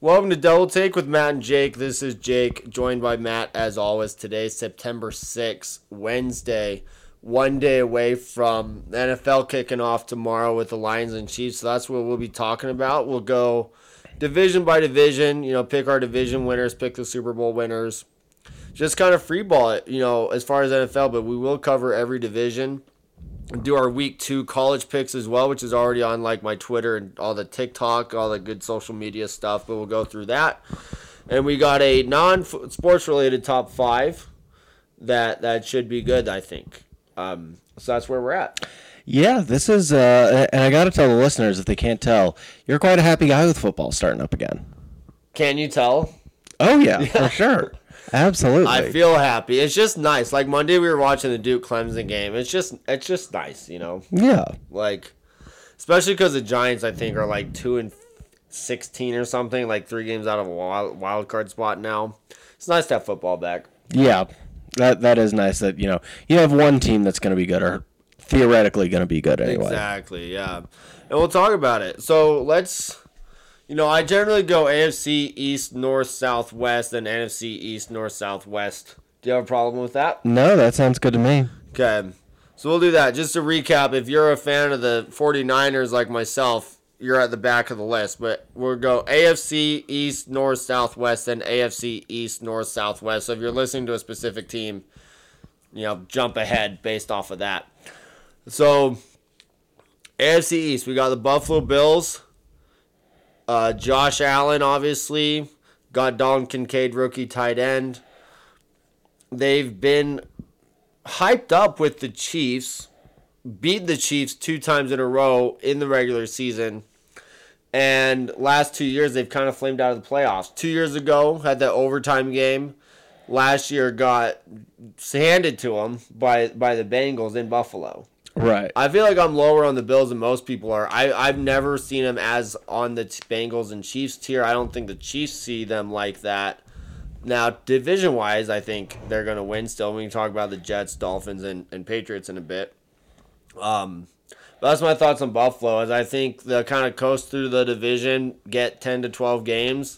Welcome to Double Take with Matt and Jake. This is Jake, joined by Matt as always. Today, September 6th, Wednesday, 1 day away from the NFL kicking off tomorrow with the Lions and Chiefs. So that's what we'll be talking about. We'll go division by division, pick our division winners, pick the Super Bowl winners. Just kind of free ball it, as far as NFL, but we will cover every division. Do our week 2 college picks as well, which is already on like my Twitter and all the TikTok, all the good social media stuff, but we'll go through that. And we got a non-sports related top 5 that should be good, I think. So that's where we're at. Yeah, this is, and I got to tell the listeners, if they can't tell, you're quite a happy guy with football starting up again. Can you tell? Oh, yeah. For sure. Absolutely. I feel happy. It's just nice. Like Monday we were watching the Duke Clemson game. It's just nice, Yeah. Like, especially because the Giants, I think, are like 2-16 or something, like 3 games out of a wild card spot now. It's nice to have football back. Yeah. That is nice that, you have one team that's going to be good, or theoretically going to be good anyway. Exactly, yeah. And we'll talk about it. So let's... I generally go AFC East, North, South, West, and NFC East, North, South, West. Do you have a problem with that? No, that sounds good to me. Okay. So we'll do that. Just to recap, if you're a fan of the 49ers like myself, you're at the back of the list. But we'll go AFC East, North, South, West, and AFC East, North, South, West. So if you're listening to a specific team, jump ahead based off of that. So AFC East, we got the Buffalo Bills. Josh Allen, obviously. Got Dalton Kincaid, rookie tight end. They've been hyped up with the Chiefs. Beat the Chiefs 2 times in a row in the regular season. And last 2 years, they've kind of flamed out of the playoffs. 2 years ago, had that overtime game. Last year, got handed to them by the Bengals in Buffalo. Right. I feel like I'm lower on the Bills than most people are. I've never seen them as on the Bengals and Chiefs tier. I don't think the Chiefs see them like that. Now, division-wise, I think they're going to win still. We can talk about the Jets, Dolphins, and Patriots in a bit. But that's my thoughts on Buffalo, as I think they'll kind of coast through the division, get 10 to 12 games.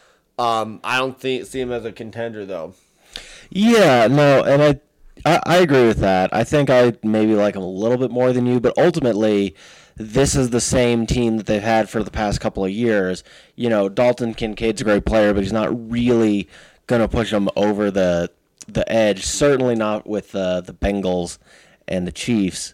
I don't see them as a contender, though. Yeah, no, and I agree with that. I think I maybe like them a little bit more than you, but ultimately, this is the same team that they've had for the past couple of years. Dalton Kincaid's a great player, but he's not really going to push them over the edge. Certainly not with the Bengals and the Chiefs.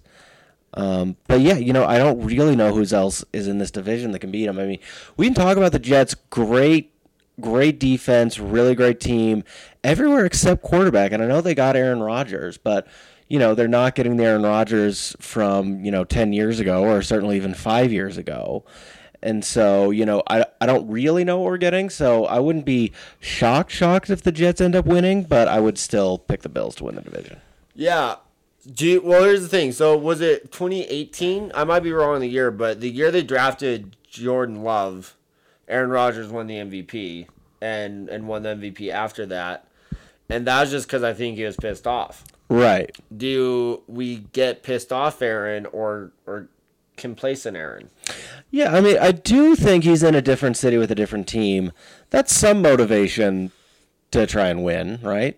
But yeah, I don't really know who else is in this division that can beat them. I mean, we can talk about the Jets. Great defense, really great team, everywhere except quarterback. And I know they got Aaron Rodgers, but, they're not getting the Aaron Rodgers from, 10 years ago, or certainly even 5 years ago. And so, I don't really know what we're getting, so I wouldn't be shocked if the Jets end up winning, but I would still pick the Bills to win the division. Yeah. Well, here's the thing. So, was it 2018? I might be wrong on the year, but the year they drafted Jordan Love, Aaron Rodgers won the MVP and won the MVP after that. And that was just because I think he was pissed off. Right. Do we get pissed off Aaron or complacent Aaron? Yeah, I mean, I do think he's in a different city with a different team. That's some motivation to try and win, right?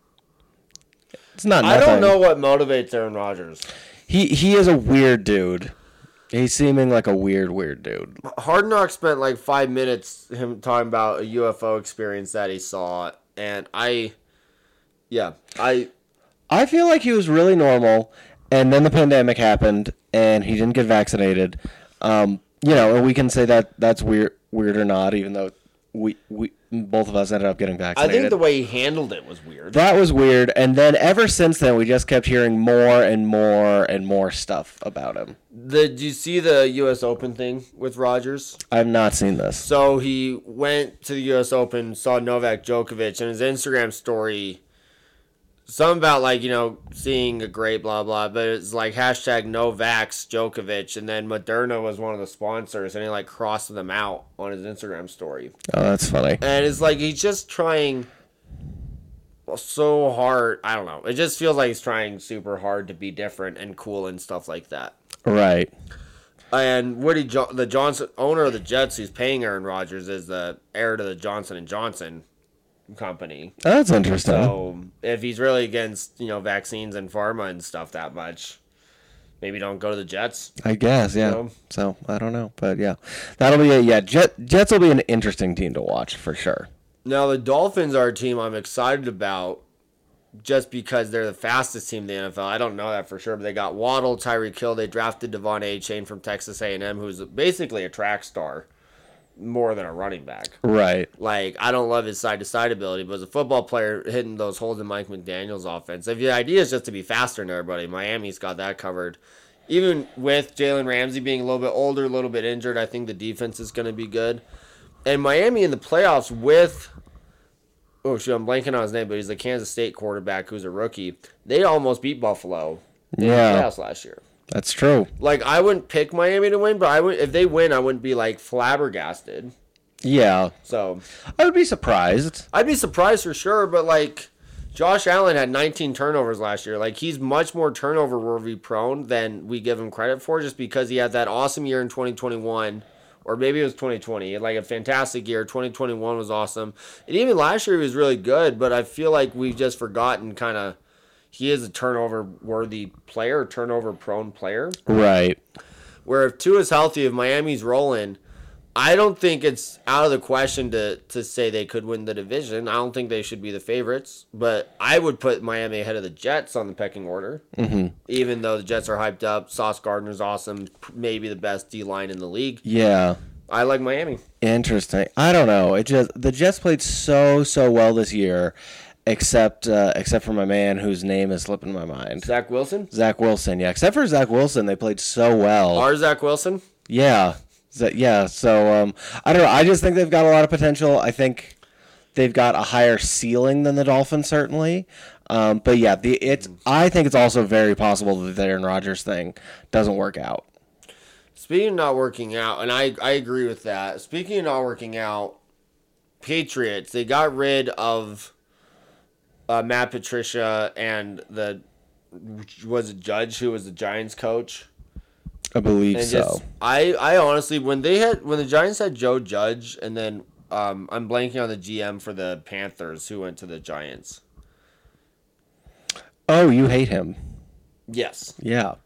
It's not nothing. I don't know what motivates Aaron Rodgers. He is a weird dude. He's seeming like a weird dude. Hard Knocks spent like 5 minutes him talking about a UFO experience that he saw, and I feel like he was really normal, and then the pandemic happened, and he didn't get vaccinated. And we can say that that's weird or not, even though we both of us ended up getting vaccinated. I think the way he handled it was weird. That was weird, and then ever since then, we just kept hearing more and more and more stuff about him. Did you see the U.S. Open thing with Rodgers? I've not seen this. So he went to the U.S. Open, saw Novak Djokovic, and his Instagram story, something about seeing a great blah blah, but it's like hashtag #NoVax Djokovic, and then Moderna was one of the sponsors, and he crossed them out on his Instagram story. Oh, that's funny. And it's like he's just trying so hard. I don't know. It just feels like he's trying super hard to be different and cool and stuff like that. Right. And the Johnson owner of the Jets, who's paying Aaron Rodgers, is the heir to the Johnson and Johnson company. That's interesting. So if he's really against vaccines and pharma and stuff that much, maybe don't go to the Jets. I guess, yeah. So I don't know, but yeah, that'll be Jets will be an interesting team to watch for sure. Now the Dolphins are a team I'm excited about, just because they're the fastest team in the NFL. I don't know that for sure, but they got Waddle, Tyreek Hill. They drafted Devon Achane from Texas A&M, who's basically a track star more than a running back. Right. Like, I don't love his side-to-side ability, but as a football player, hitting those holes in Mike McDaniel's offense. If the idea is just to be faster than everybody, Miami's got that covered. Even with Jalen Ramsey being a little bit older, a little bit injured, I think the defense is going to be good. And Miami in the playoffs with... Oh, shoot, I'm blanking on his name, but he's the Kansas State quarterback who's a rookie. They almost beat Buffalo in the playoffs last year. That's true. Like, I wouldn't pick Miami to win, but if they win, I wouldn't be, like, flabbergasted. Yeah. So I would be surprised. I'd be surprised for sure, but, like, Josh Allen had 19 turnovers last year. Like, he's much more turnover-worthy prone than we give him credit for, just because he had that awesome year in 2021. Or maybe it was 2020. He had like a fantastic year. 2021 was awesome. And even last year he was really good, but I feel like we've just forgotten kind of he is a turnover-worthy player, turnover-prone player. Right. Where if Tua's healthy, if Miami's rolling, I don't think it's out of the question to say they could win the division. I don't think they should be the favorites, but I would put Miami ahead of the Jets on the pecking order. Mm-hmm. Even though the Jets are hyped up, Sauce Gardner's awesome, maybe the best D-line in the league. Yeah. I like Miami. Interesting. I don't know. The Jets played so well this year, except for my man whose name is slipping my mind. Zach Wilson? Zach Wilson, yeah. Except for Zach Wilson, they played so well. Our Zach Wilson? Yeah. Yeah, so I don't know. I just think they've got a lot of potential. I think they've got a higher ceiling than the Dolphins, certainly. But yeah, I think it's also very possible that the Aaron Rodgers thing doesn't work out. Speaking of not working out, and I agree with that. Speaking of not working out, Patriots, they got rid of Matt Patricia and was it Judge, who was the Giants coach? I believe so. I honestly, when the Giants had Joe Judge, and then I'm blanking on the GM for the Panthers who went to the Giants. Oh, you hate him. Yes. Yeah.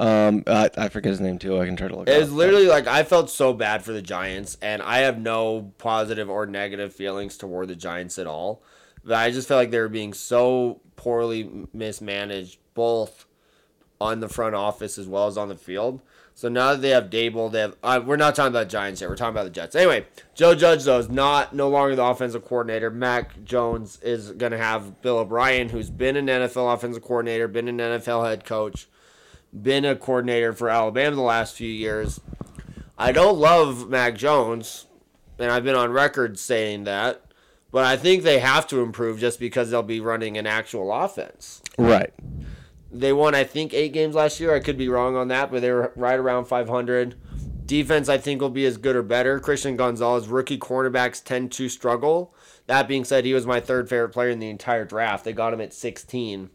I forget his name too. I can try to look it up. It was literally like I felt so bad for the Giants, and I have no positive or negative feelings toward the Giants at all. But I just felt like they were being so poorly mismanaged, both on the front office as well as on the field. So now that they have Dable, we're not talking about Giants yet. We're talking about the Jets. Anyway, Joe Judge, though, is no longer the offensive coordinator. Mac Jones is going to have Bill O'Brien, who's been an NFL offensive coordinator, been an NFL head coach, been a coordinator for Alabama the last few years. I don't love Mac Jones, and I've been on record saying that, but I think they have to improve just because they'll be running an actual offense. Right. They won, I think, 8 games last year. I could be wrong on that, but they were right around 500. Defense, I think, will be as good or better. Christian Gonzalez, rookie cornerbacks tend to struggle. That being said, he was my third favorite player in the entire draft. They got him at 16.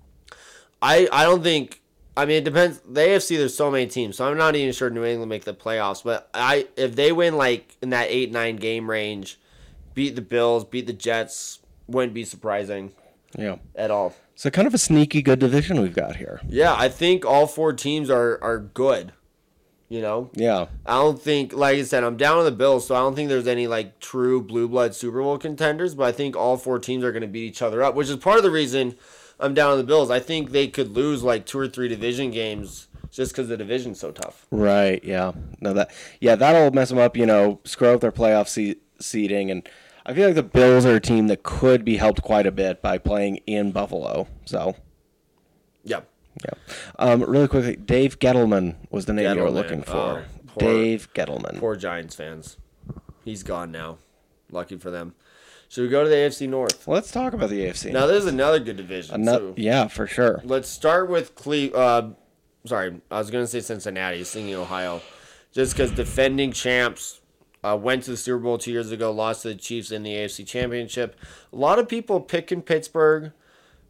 I don't think... I mean, it depends. The AFC, there's so many teams, so I'm not even sure New England will make the playoffs. But if they win, like, in that 8-9 game range, beat the Bills, beat the Jets, wouldn't be surprising at all. So kind of a sneaky good division we've got here. Yeah, I think all 4 teams are good. You know? Yeah. I don't think, like I said, I'm down on the Bills, so I don't think there's any, like, true blue blood Super Bowl contenders, but I think all 4 teams are going to beat each other up, which is part of the reason I'm down on the Bills. I think they could lose, like, 2 or 3 division games just because the division's so tough. Right, yeah. No, that'll mess them up, screw up their playoff seeding, and I feel like the Bills are a team that could be helped quite a bit by playing in Buffalo. So, yeah. Really quickly, Dave Gettleman was the name you were looking for. Dave Gettleman. Poor Giants fans. He's gone now. Lucky for them. Should we go to the AFC North? Let's talk about the AFC. Now, there's another good division. Yeah, for sure. Let's start with Cleveland. Sorry, I was going to say Cincinnati, singing Ohio. Just because defending champs. Went to the Super Bowl 2 years ago, lost to the Chiefs in the AFC Championship. A lot of people picking Pittsburgh,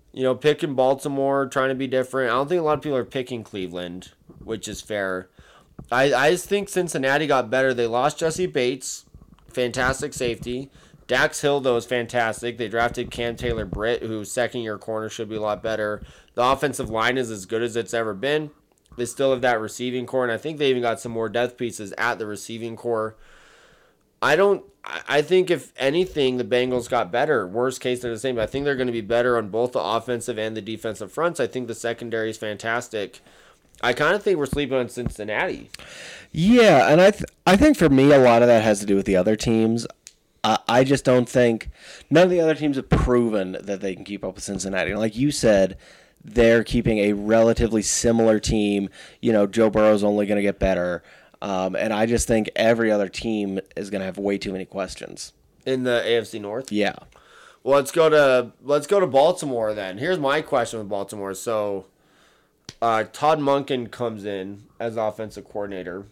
picking Baltimore, trying to be different. I don't think a lot of people are picking Cleveland, which is fair. I just think Cincinnati got better. They lost Jesse Bates, fantastic safety. Dax Hill, though, is fantastic. They drafted Cam Taylor-Britt, whose second-year corner should be a lot better. The offensive line is as good as it's ever been. They still have that receiving core, and I think they even got some more depth pieces at the receiving core. I think if anything, the Bengals got better. Worst case, they're the same. But I think they're going to be better on both the offensive and the defensive fronts. I think the secondary is fantastic. I kind of think we're sleeping on Cincinnati. Yeah, and I think for me, a lot of that has to do with the other teams. I just don't think none of the other teams have proven that they can keep up with Cincinnati. Like you said, they're keeping a relatively similar team. Joe Burrow's only going to get better. And I just think every other team is going to have way too many questions. In the AFC North? Yeah. Well, let's go to Baltimore then. Here's my question with Baltimore. So, Todd Monken comes in as offensive coordinator,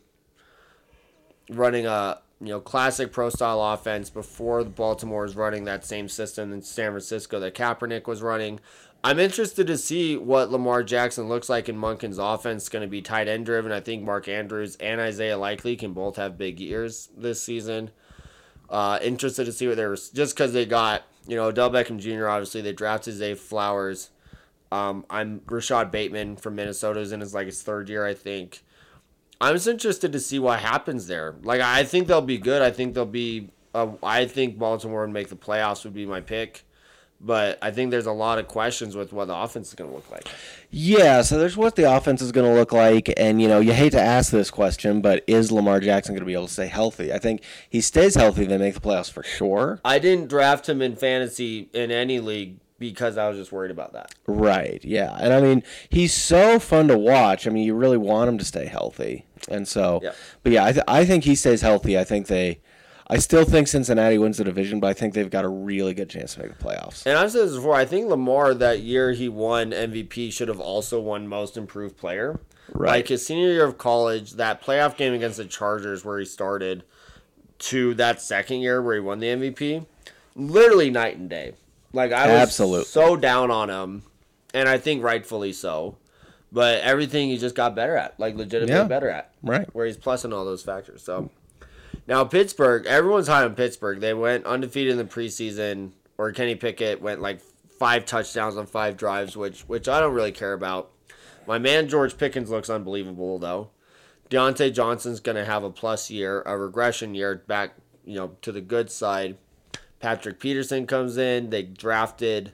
running a classic pro style offense before Baltimore is running that same system in San Francisco that Kaepernick was running. I'm interested to see what Lamar Jackson looks like in Monken's offense. It's going to be tight end driven. I think Mark Andrews and Isaiah Likely can both have big years this season. Interested to see what they're just because they got Odell Beckham Jr. Obviously they drafted Zay Flowers. I'm Rashad Bateman from Minnesota is in his third year I think. I'm just interested to see what happens there. I think they'll be good. I think they'll be. I think Baltimore would make the playoffs would be my pick. But I think there's a lot of questions with what the offense is going to look like. Yeah, so there's what the offense is going to look like. And, you hate to ask this question, but is Lamar Jackson going to be able to stay healthy? I think he stays healthy, they make the playoffs for sure. I didn't draft him in fantasy in any league because I was just worried about that. Right, yeah. And, he's so fun to watch. You really want him to stay healthy. And so, yeah. But, yeah, I think he stays healthy. I still think Cincinnati wins the division, but I think they've got a really good chance to make the playoffs. And I've said this before. I think Lamar, that year he won MVP, should have also won Most Improved Player. Right. His senior year of college, that playoff game against the Chargers where he started, to that second year where he won the MVP, literally night and day. I was so down on him, and I think rightfully so. But everything he just got better at, legitimately better at. Right. Where he's plusing all those factors, so... Now, Pittsburgh, everyone's high on Pittsburgh. They went undefeated in the preseason, or Kenny Pickett went 5 touchdowns on 5 drives, which I don't really care about. My man George Pickens looks unbelievable, though. Deontay Johnson's going to have a plus year, a regression year back, to the good side. Patrick Peterson comes in. They drafted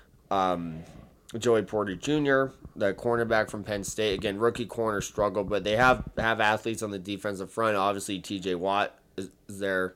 Joey Porter Jr., the cornerback from Penn State. Again, rookie corner struggle, but they have athletes on the defensive front. Obviously, T.J. Watt is there.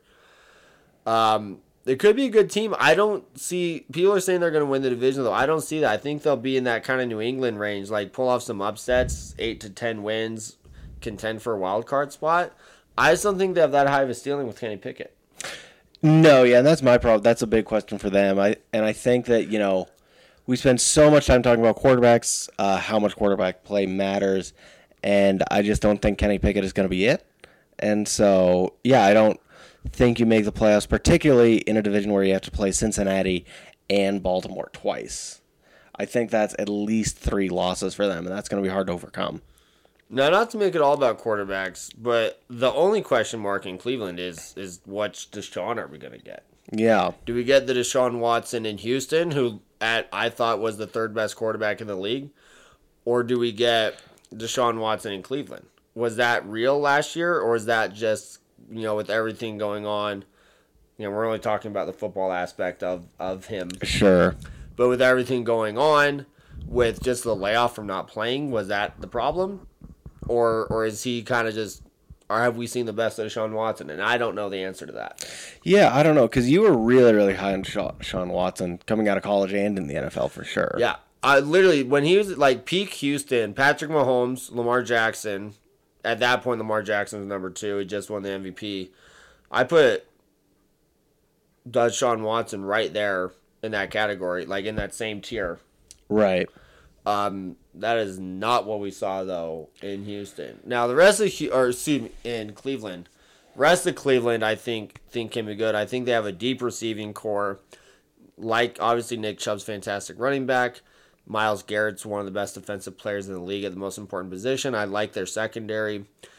It could be a good team. I don't see... People are saying they're going to win the division, though. I don't see that. I think they'll be in that kind of New England range, pull off some upsets, 8 to 10 wins, contend for a wild card spot. I just don't think they have that high of a ceiling with Kenny Pickett. No, yeah, and that's my problem. That's a big question for them. I think that, we spend so much time talking about quarterbacks, how much quarterback play matters, and I just don't think Kenny Pickett is going to be it. And so, yeah, I don't think you make the playoffs, particularly in a division where you have to play Cincinnati and Baltimore twice. I think that's at least 3 losses for them, and that's going to be hard to overcome. Now, not to make it all about quarterbacks, but the only question mark in Cleveland is what Deshaun are we going to get? Yeah. Do we get the Deshaun Watson in Houston, who I thought was the 3rd best quarterback in the league? Or do we get Deshaun Watson in Cleveland? Was that real last year, or is that just, with everything going on, we're only talking about the football aspect of him. Sure. But with everything going on, with just the layoff from not playing, was that the problem? Or is he kind of just... Or have we seen the best of Deshaun Watson? And I don't know the answer to that. Yeah, I don't know, because you were really, really high on Deshaun Watson coming out of college and in the NFL for sure. Yeah. Literally, when he was peak Houston, Patrick Mahomes, Lamar Jackson, at that point, Lamar Jackson was number 2. He just won the MVP. I put Deshaun Watson right there in that category, in that same tier. Right. That is not what we saw, though, in Houston. Now, the rest of in Cleveland. Rest of Cleveland, I think can be good. I think they have a deep receiving core. Obviously, Nick Chubb's fantastic running back. Myles Garrett's one of the best defensive players in the league at the most important position. I like their secondary.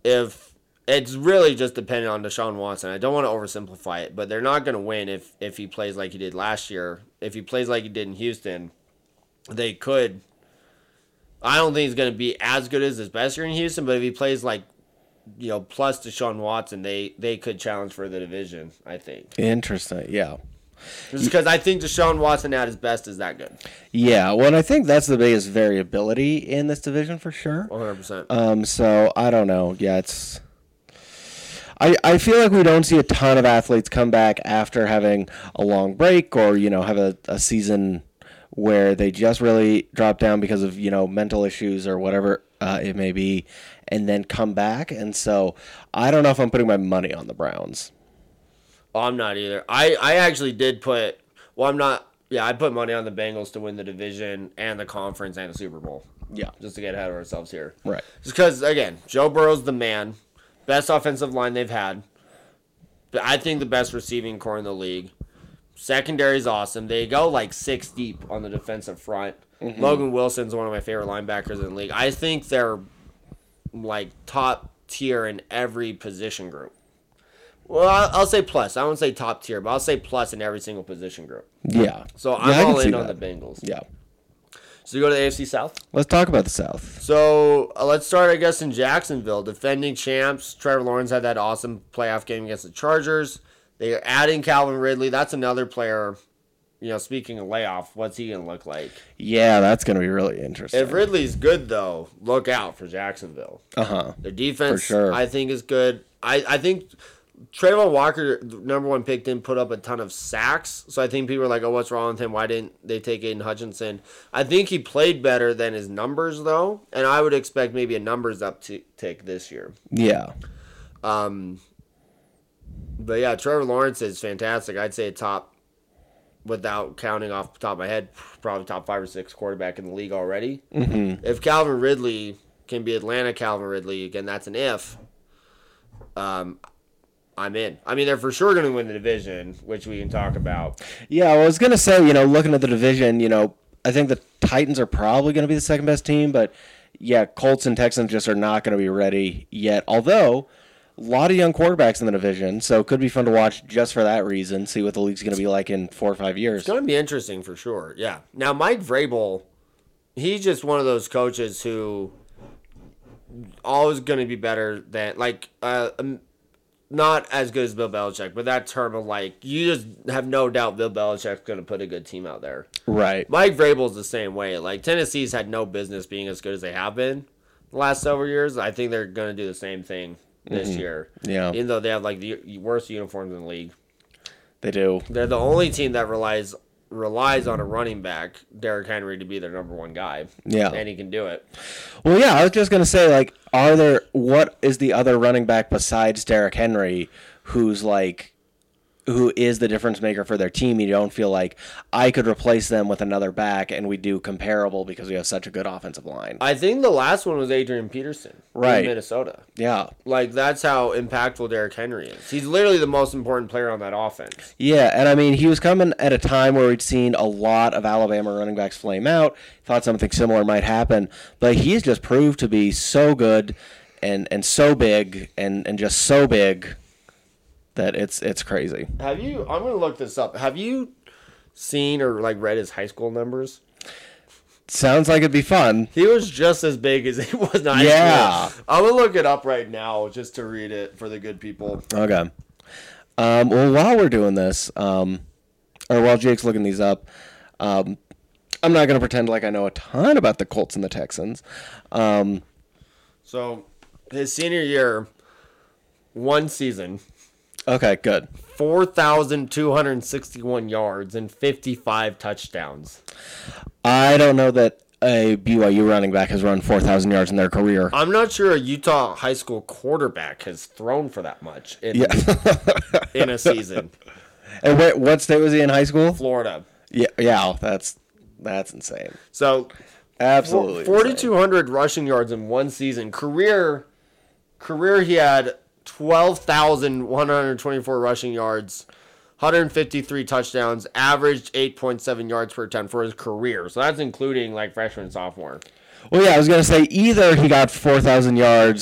if it's really just dependent on Deshaun Watson. I don't want to oversimplify it, but they're not going to win if he plays like he did last year. If he plays like he did in Houston, they could. I don't think he's going to be as good as his best year in Houston, but if he plays like, plus Deshaun Watson, they could challenge for the division, I think. Interesting, yeah. Just because I think Deshaun Watson at his best is that good. Yeah, well, and I think that's the biggest variability in this division for sure. 100%. So I don't know. Yeah, it's. I feel like we don't see a ton of athletes come back after having a long break or have a season where they just really drop down because of mental issues or whatever it may be, and then come back. And so I don't know if I'm putting my money on the Browns. Oh, I'm not either. I actually did put. Well, I'm not. Yeah, I put money on the Bengals to win the division and the conference and the Super Bowl. Yeah, just to get ahead of ourselves here. Right. Just because, again, Joe Burrow's the man. Best offensive line they've had. I think the best receiving core in the league. Secondary's awesome. They go like 6 deep on the defensive front. Mm-hmm. Logan Wilson's one of my favorite linebackers in the league. I think they're like top tier in every position group. Well, I'll say plus. I won't say top tier, but I'll say plus in every single position group. Yeah. So I'm all in on the Bengals. Yeah. So you go to the AFC South? Let's talk about the South. So let's start, I guess, in Jacksonville. Defending champs. Trevor Lawrence had that awesome playoff game against the Chargers. They are adding Calvin Ridley. That's another player, speaking of layoff, what's he going to look like? Yeah, that's going to be really interesting. If Ridley's good, though, look out for Jacksonville. Uh-huh. Their defense, for sure. I think, is good. I think Trayvon Walker, the number 1 pick, didn't put up a ton of sacks. So I think people are like, oh, what's wrong with him? Why didn't they take Aiden Hutchinson? I think he played better than his numbers, though. And I would expect maybe a numbers uptick this year. Yeah. But yeah, Trevor Lawrence is fantastic. I'd say top, without counting off the top of my head, probably top 5 or 6 quarterback in the league already. Mm-hmm. If Calvin Ridley can be Atlanta Calvin Ridley, again, that's an if. I'm in. I mean, they're for sure going to win the division, which we can talk about. Yeah, I was going to say, looking at the division, I think the Titans are probably going to be the second best team, but yeah, Colts and Texans just are not going to be ready yet. Although, a lot of young quarterbacks in the division, so it could be fun to watch just for that reason, see what the league's going to be like in 4 or 5 years. It's going to be interesting for sure, yeah. Now, Mike Vrabel, he's just one of those coaches who always going to be better than, not as good as Bill Belichick, but that term of you just have no doubt Bill Belichick's going to put a good team out there. Right. Mike Vrabel's the same way. Tennessee's had no business being as good as they have been the last several years. I think they're going to do the same thing this year. Yeah. Even though they have the worst uniforms in the league. They do. They're the only team that relies on a running back, Derrick Henry, to be their number 1 guy. Yeah. And he can do it. Well, yeah, I was just going to say, what is the other running back besides Derrick Henry who is the difference maker for their team? You don't feel like I could replace them with another back and we do comparable because we have such a good offensive line. I think the last one was Adrian Peterson in Minnesota. Yeah. That's how impactful Derrick Henry is. He's literally the most important player on that offense. Yeah, and I mean, he was coming at a time where we'd seen a lot of Alabama running backs flame out, thought something similar might happen, but he's just proved to be so good and so big and just so big that it's crazy. I'm going to look this up. Have you seen or read his high school numbers? Sounds like it'd be fun. He was just as big as he was in high school. I'm going to look it up right now just to read it for the good people. Okay. Well, while we're doing this, or while Jake's looking these up, I'm not going to pretend like I know a ton about the Colts and the Texans. So, his senior year, 1 season. Okay, good. 4,261 yards and 55 touchdowns. I don't know that a BYU running back has run 4,000 yards in their career. I'm not sure a Utah high school quarterback has thrown for that much in a season. And what state was he in high school? Florida. Yeah, that's insane. So, absolutely 4,200 rushing yards in 1 season. Career, he had 12,124 rushing yards, 153 touchdowns, averaged 8.7 yards per attempt for his career. So that's including freshman and sophomore. Well, yeah, I was going to say either he got 4,000 yards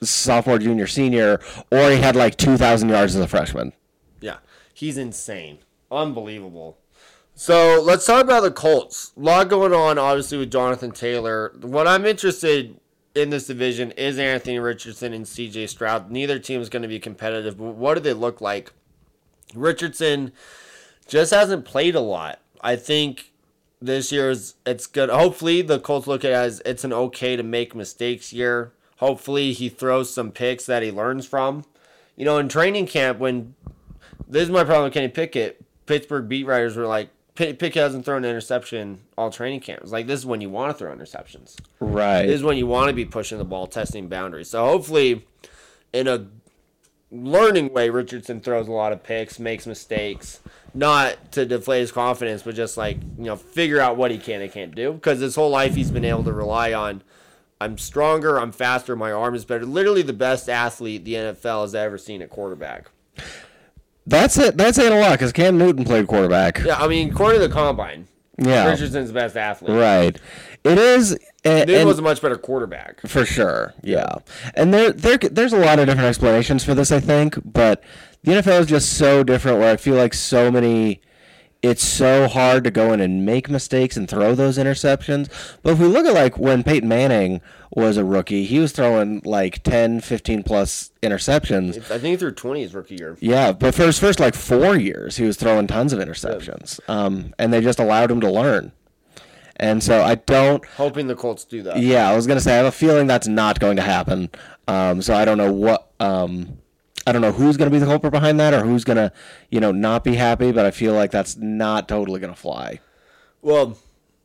sophomore, junior, senior, or he had like 2,000 yards as a freshman. Yeah, he's insane. Unbelievable. So let's talk about the Colts. A lot going on, obviously, with Jonathan Taylor. What I'm interested in this division is Anthony Richardson and C.J. Stroud. Neither team is going to be competitive, but what do they look like? Richardson just hasn't played a lot. I think this year it's good. Hopefully, the Colts look at it as it's an okay to make mistakes year. Hopefully, he throws some picks that he learns from. In training camp, this is my problem with Kenny Pickett, Pittsburgh beat writers were like, Pickett hasn't thrown an interception all training camp. It's like, this is when you want to throw interceptions. Right. This is when you want to be pushing the ball, testing boundaries. So hopefully, in a learning way, Richardson throws a lot of picks, makes mistakes, not to deflate his confidence, but just figure out what he can and can't do. Because his whole life he's been able to rely on, I'm stronger, I'm faster, my arm is better. Literally the best athlete the NFL has ever seen at quarterback. That's it. That's saying a lot because Cam Newton played quarterback. Yeah, I mean, according to the combine, yeah, Richardson's the best athlete. Right. It is. Newton was a much better quarterback. For sure, yeah. And there's a lot of different explanations for this, I think, but the NFL is just so different where I feel like it's so hard to go in and make mistakes and throw those interceptions. But if we look at when Peyton Manning was a rookie, he was throwing 10, 15 plus interceptions. I think he threw 20 his rookie year. Yeah, but for his first 4 years, he was throwing tons of interceptions. And they just allowed him to learn. And so hoping the Colts do that. Yeah, I was going to say, I have a feeling that's not going to happen. So I don't know I don't know who's going to be the culprit behind that or who's going to, not be happy, but I feel like that's not totally going to fly. Well,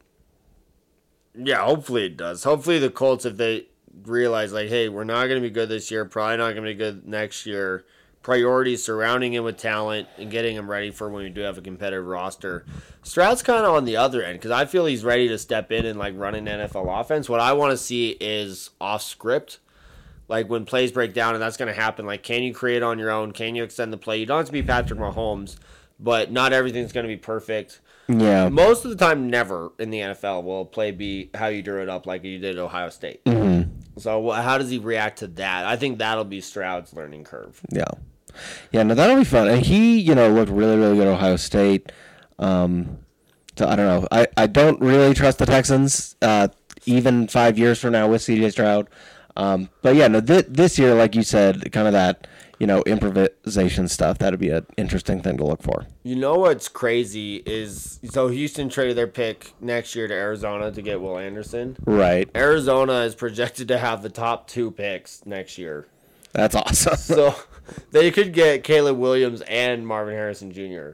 yeah, hopefully it does. Hopefully the Colts, if they realize, hey, we're not going to be good this year, probably not going to be good next year, priorities surrounding him with talent and getting him ready for when we do have a competitive roster. Stroud's kind of on the other end because I feel he's ready to step in and run an NFL offense. What I want to see is off script. When plays break down, and that's going to happen. Can you create on your own? Can you extend the play? You don't have to be Patrick Mahomes, but not everything's going to be perfect. Yeah. Most of the time, never in the NFL will a play be how you drew it up like you did at Ohio State. Mm-hmm. So how does he react to that? I think that'll be Stroud's learning curve. Yeah. Yeah, no, that'll be fun. And he, looked really, really good at Ohio State. So I don't know. I don't really trust the Texans, even 5 years from now with C.J. Stroud. But yeah, no, this year, like you said, kind of that, improvisation stuff, that'd be an interesting thing to look for. What's crazy is, so Houston traded their pick next year to Arizona to get Will Anderson. Right. Arizona is projected to have the top 2 picks next year. That's awesome. So they could get Caleb Williams and Marvin Harrison Jr.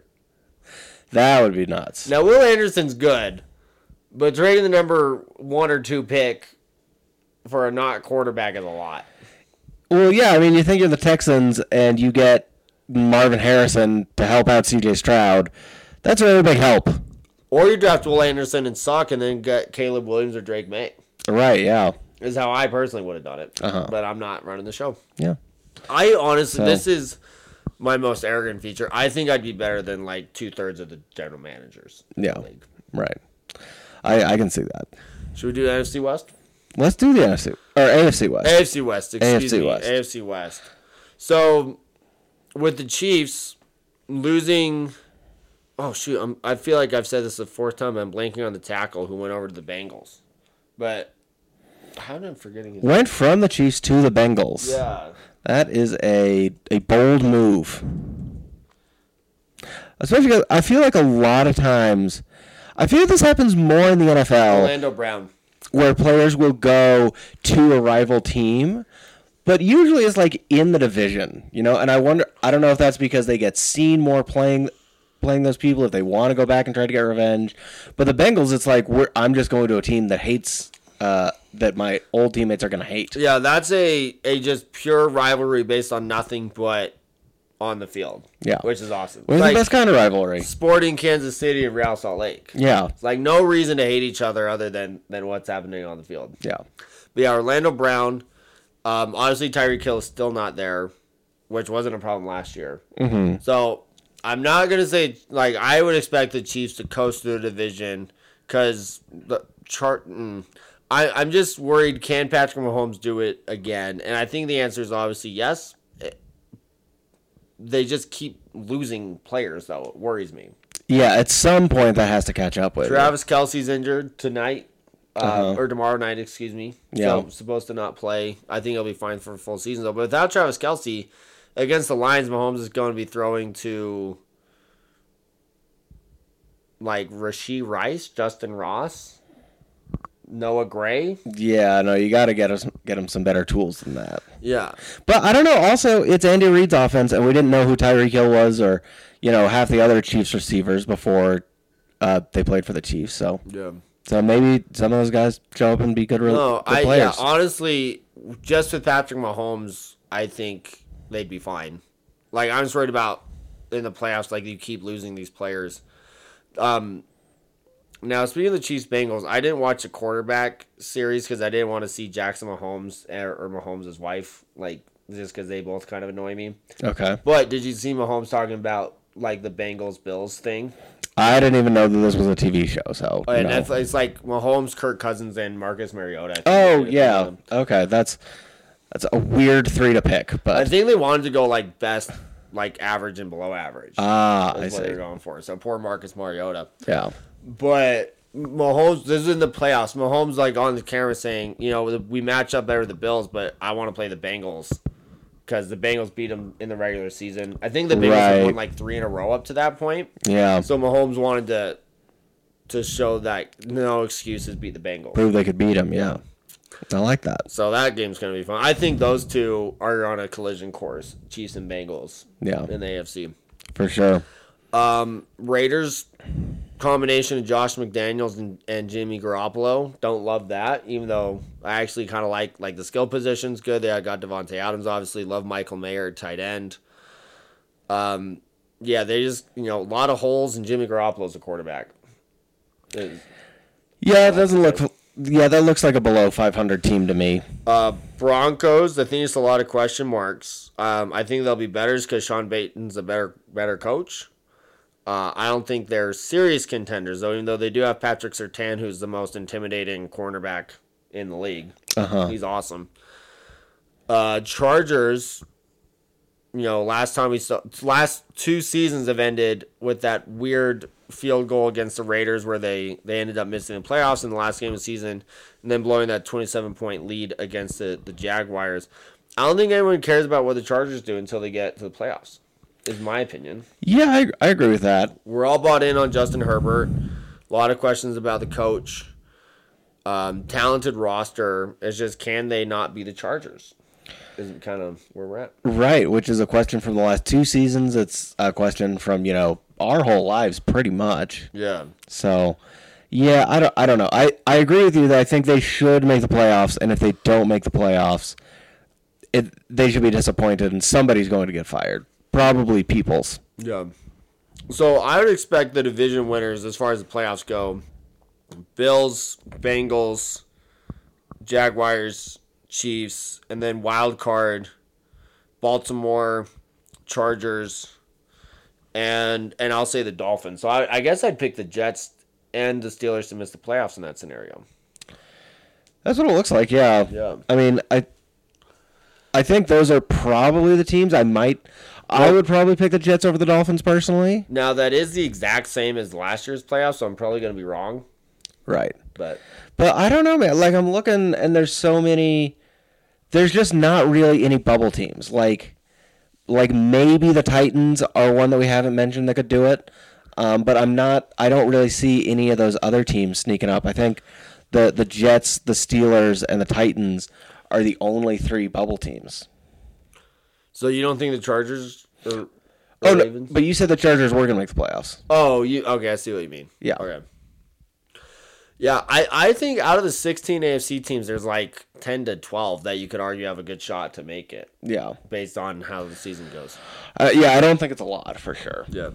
That would be nuts. Now, Will Anderson's good, but trading the number 1 or 2 pick for a not quarterback is a lot. Well, yeah, I mean, you think you're the Texans and you get Marvin Harrison to help out C.J. Stroud. That's a really big help. Or you draft Will Anderson and suck and then get Caleb Williams or Drake May. Right, yeah. Is how I personally would have done it. Uh-huh. But I'm not running the show. Yeah. I honestly, this is my most arrogant feature. I think I'd be better than 2/3 of the general managers. Yeah, right. I can see that. Should we do NFC West? Let's do the NFC or AFC West. AFC West, excuse AFC me. West. AFC West. So, with the Chiefs losing, oh shoot, I feel like I've said this the 4th time. I'm blanking on the tackle who went over to the Bengals, but how am I forgetting his name? Went from the Chiefs to the Bengals. Yeah, that is a bold move. Especially because I feel like a lot of times, I feel like this happens more in the NFL. Orlando Brown. Where players will go to a rival team, but usually it's in the division, and I don't know if that's because they get seen more playing those people, if they want to go back and try to get revenge. But the Bengals, it's I'm just going to a team that hates, that my old teammates are going to hate. Yeah, that's a just pure rivalry based on nothing but on the field. Yeah. Which is awesome. It's the best kind of rivalry. Sporting Kansas City and Real Salt Lake. Yeah. It's no reason to hate each other other than what's happening on the field. Yeah. But yeah, Orlando Brown. Obviously, Tyreek Hill is still not there, which wasn't a problem last year. Mm-hmm. So I'm not going to say, I would expect the Chiefs to coast through the division because I'm just worried, can Patrick Mahomes do it again? And I think the answer is obviously yes. They just keep losing players, though. It worries me. Yeah, at some point that has to catch up with. Travis Kelce's injured tonight, or tomorrow night, excuse me. Yeah. So, supposed to not play. I think he'll be fine for a full season, though. But without Travis Kelce, against the Lions, Mahomes is going to be throwing to, like, Rashee Rice, Justin Ross, Noah Gray. Yeah, no, you got to get him some better tools than that. Yeah. But I don't know. Also, it's Andy Reid's offense, and we didn't know who Tyreek Hill was or, half the other Chiefs receivers before they played for the Chiefs. So maybe some of those guys show up and be good players. Yeah, honestly, just with Patrick Mahomes, I think they'd be fine. Like, I'm just worried about in the playoffs, like, you keep losing these players. Now, speaking of the Chiefs-Bengals, I didn't watch the quarterback series because I didn't want to see Jackson Mahomes or Mahomes' wife, like, just because they both kind of annoy me. Okay. But did you see Mahomes talking about, like, the Bengals-Bills thing? I didn't even know that this was a TV show, so. And it's like Mahomes, Kirk Cousins, and Marcus Mariota. Oh, yeah. Okay, that's a weird three to pick, but. I think they wanted to go, like, best, like, average and below average. I see. What they're going for. So poor Marcus Mariota. Yeah. But Mahomes, this is in the playoffs. Mahomes, like, on the camera saying, we match up better with the Bills, but I want to play the Bengals because the Bengals beat them in the regular season. I think the Bengals had won, like, 3 in a row up to that point. Yeah. So Mahomes wanted to show that no excuses, beat the Bengals. Prove they could beat them, yeah. I like that. So that game's going to be fun. I think those two are on a collision course, Chiefs and Bengals in the AFC. For sure. Raiders combination of Josh McDaniels and Jimmy Garoppolo. Don't love that, even though I actually kind of like the skill position's good. They got Devontae Adams, obviously. Love Michael Mayer at tight end. Yeah, they just, a lot of holes, and Jimmy Garoppolo's a quarterback. Yeah, it doesn't look... Yeah, that looks like a below 500 team to me. Broncos, I think it's a lot of question marks. I think they'll be better because Sean Payton's a better coach. I don't think they're serious contenders, though, even though they do have Patrick Surtain, who's the most intimidating cornerback in the league. He's awesome. Chargers, last 2 seasons have ended with that weird field goal against the Raiders where they ended up missing the playoffs in the last game of the season and then blowing that 27-point lead against the Jaguars. I don't think anyone cares about what the Chargers do until they get to the playoffs, is my opinion. Yeah, I agree with that. We're all bought in on Justin Herbert. A lot of questions about the coach. Talented roster. It's just, can they not be the Chargers? Is kind of where we're at. Right, which is a question from the last 2 seasons. It's a question from, our whole lives pretty much. Yeah. So, yeah, I don't know. I agree with you that I think they should make the playoffs, and if they don't make the playoffs, they should be disappointed, and somebody's going to get fired. Probably Peoples. Yeah. So I would expect the division winners, as far as the playoffs go, Bills, Bengals, Jaguars, Chiefs, and then wild card, Baltimore, Chargers, and I'll say the Dolphins. So I guess I'd pick the Jets and the Steelers to miss the playoffs in that scenario. That's what it looks like, yeah. Yeah. I mean, I think those are probably the teams I would probably pick the Jets over the Dolphins personally. Now, that is the exact same as last year's playoffs, so I'm probably going to be wrong. Right. But I don't know, man. Like, I'm looking, and there's so many... There's just not really any bubble teams. Like maybe the Titans are one that we haven't mentioned that could do it. But I don't really see any of those other teams sneaking up. I think the Jets, the Steelers, and the Titans are the only 3 bubble teams. So you don't think the Chargers or Ravens? No, but you said the Chargers were going to make the playoffs. Oh, okay, I see what you mean. Yeah. Okay. Yeah, I think out of the 16 AFC teams, there's like 10 to 12 that you could argue have a good shot to make it. Yeah. Based on how the season goes. Yeah, I don't think it's a lot, for sure. Yeah.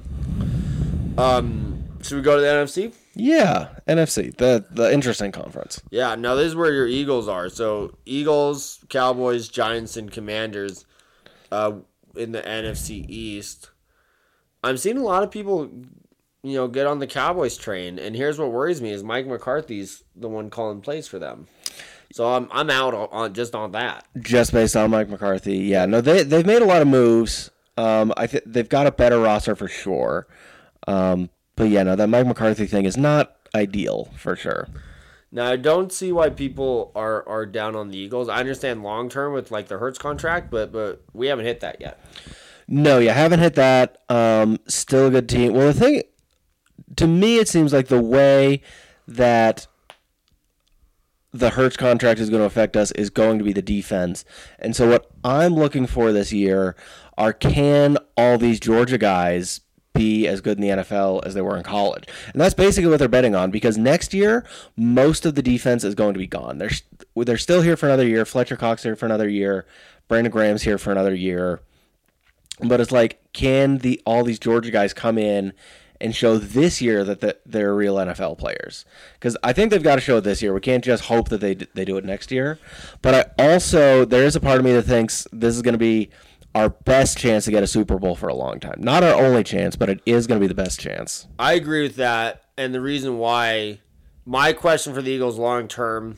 Should we go to the NFC? Yeah, NFC, the interesting conference. Yeah, now this is where your Eagles are. So Eagles, Cowboys, Giants, and Commanders in the NFC East. I'm seeing a lot of people get on the Cowboys train. And here's what worries me is Mike McCarthy's the one calling plays for them. So I'm out on that. Just based on Mike McCarthy, yeah. No, they've made a lot of moves. I think they've got a better roster for sure. But yeah, no, that Mike McCarthy thing is not ideal for sure. Now I don't see why people are down on the Eagles. I understand long term with like the Hurts contract, but we haven't hit that yet. No, you haven't hit that. Still a good team. Well, the thing, to me, it seems like the way that the Hurts contract is going to affect us is going to be the defense. And so what I'm looking for this year are, can all these Georgia guys be as good in the NFL as they were in college? And that's basically what they're betting on, because next year, most of the defense is going to be gone. They're still here for another year. Fletcher Cox here for another year. Brandon Graham's here for another year. But it's like, can all these Georgia guys come in and show this year that they're real NFL players? Because I think they've got to show it this year. We can't just hope that they do it next year. But there is a part of me that thinks this is going to be our best chance to get a Super Bowl for a long time. Not our only chance, but it is going to be the best chance. I agree with that. And the reason why, my question for the Eagles long term,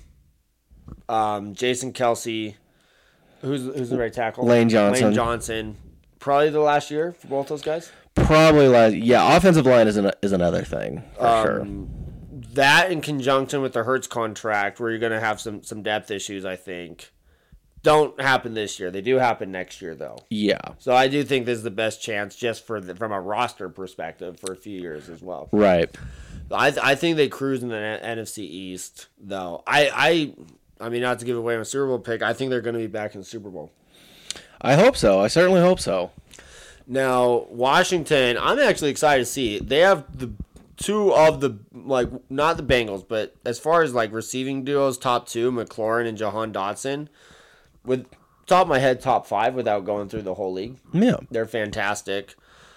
Jason Kelce, who's the right tackle? Lane Johnson. Probably the last year for both those guys. Probably last. Yeah, offensive line is another thing for sure. That in conjunction with the Hurts contract, where you're going to have some depth issues, I think, don't happen this year. They do happen next year, though. Yeah. So I do think this is the best chance, just from a roster perspective, for a few years as well. Right. I think they cruise in the NFC East, though. I mean, not to give away my Super Bowl pick, I think they're going to be back in the Super Bowl. I hope so. I certainly hope so. Now, Washington, I'm actually excited to see. They have the two of the, like, not the Bengals, but as far as, like, receiving duos, top two, McLaurin and Jahan Dotson, with top of my head, top five without going through the whole league. Yeah. They're fantastic.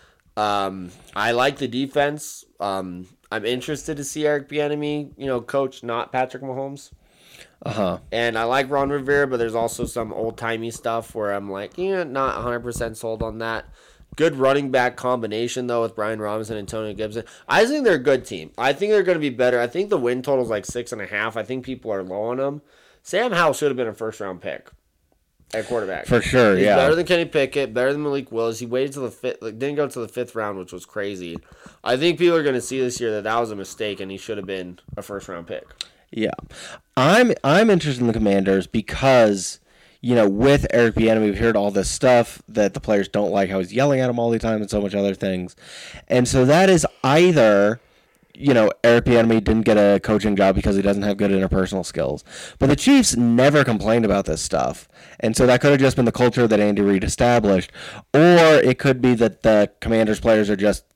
I like the defense. I'm interested to see Eric Bieniemy, coach, not Patrick Mahomes. Uh-huh. And I like Ron Rivera, but there's also some old-timey stuff where I'm like, not 100% sold on that. Good running back combination, though, with Brian Robinson and Antonio Gibson. I think they're a good team. I think they're going to be better. I think the win total is like 6.5. I think people are low on them. Sam Howell should have been a first-round pick at quarterback. For sure, He's yeah. better than Kenny Pickett, better than Malik Willis. He waited till the fifth, didn't go to the fifth round, which was crazy. I think people are going to see this year that was a mistake, and he should have been a first-round pick. Yeah. I'm interested in the Commanders because, with Eric Bieniemy, we've heard all this stuff that the players don't like, how he's yelling at them all the time and so much other things. And so that is either, Eric Bieniemy didn't get a coaching job because he doesn't have good interpersonal skills. But the Chiefs never complained about this stuff. And so that could have just been the culture that Andy Reid established. Or it could be that the Commanders players are just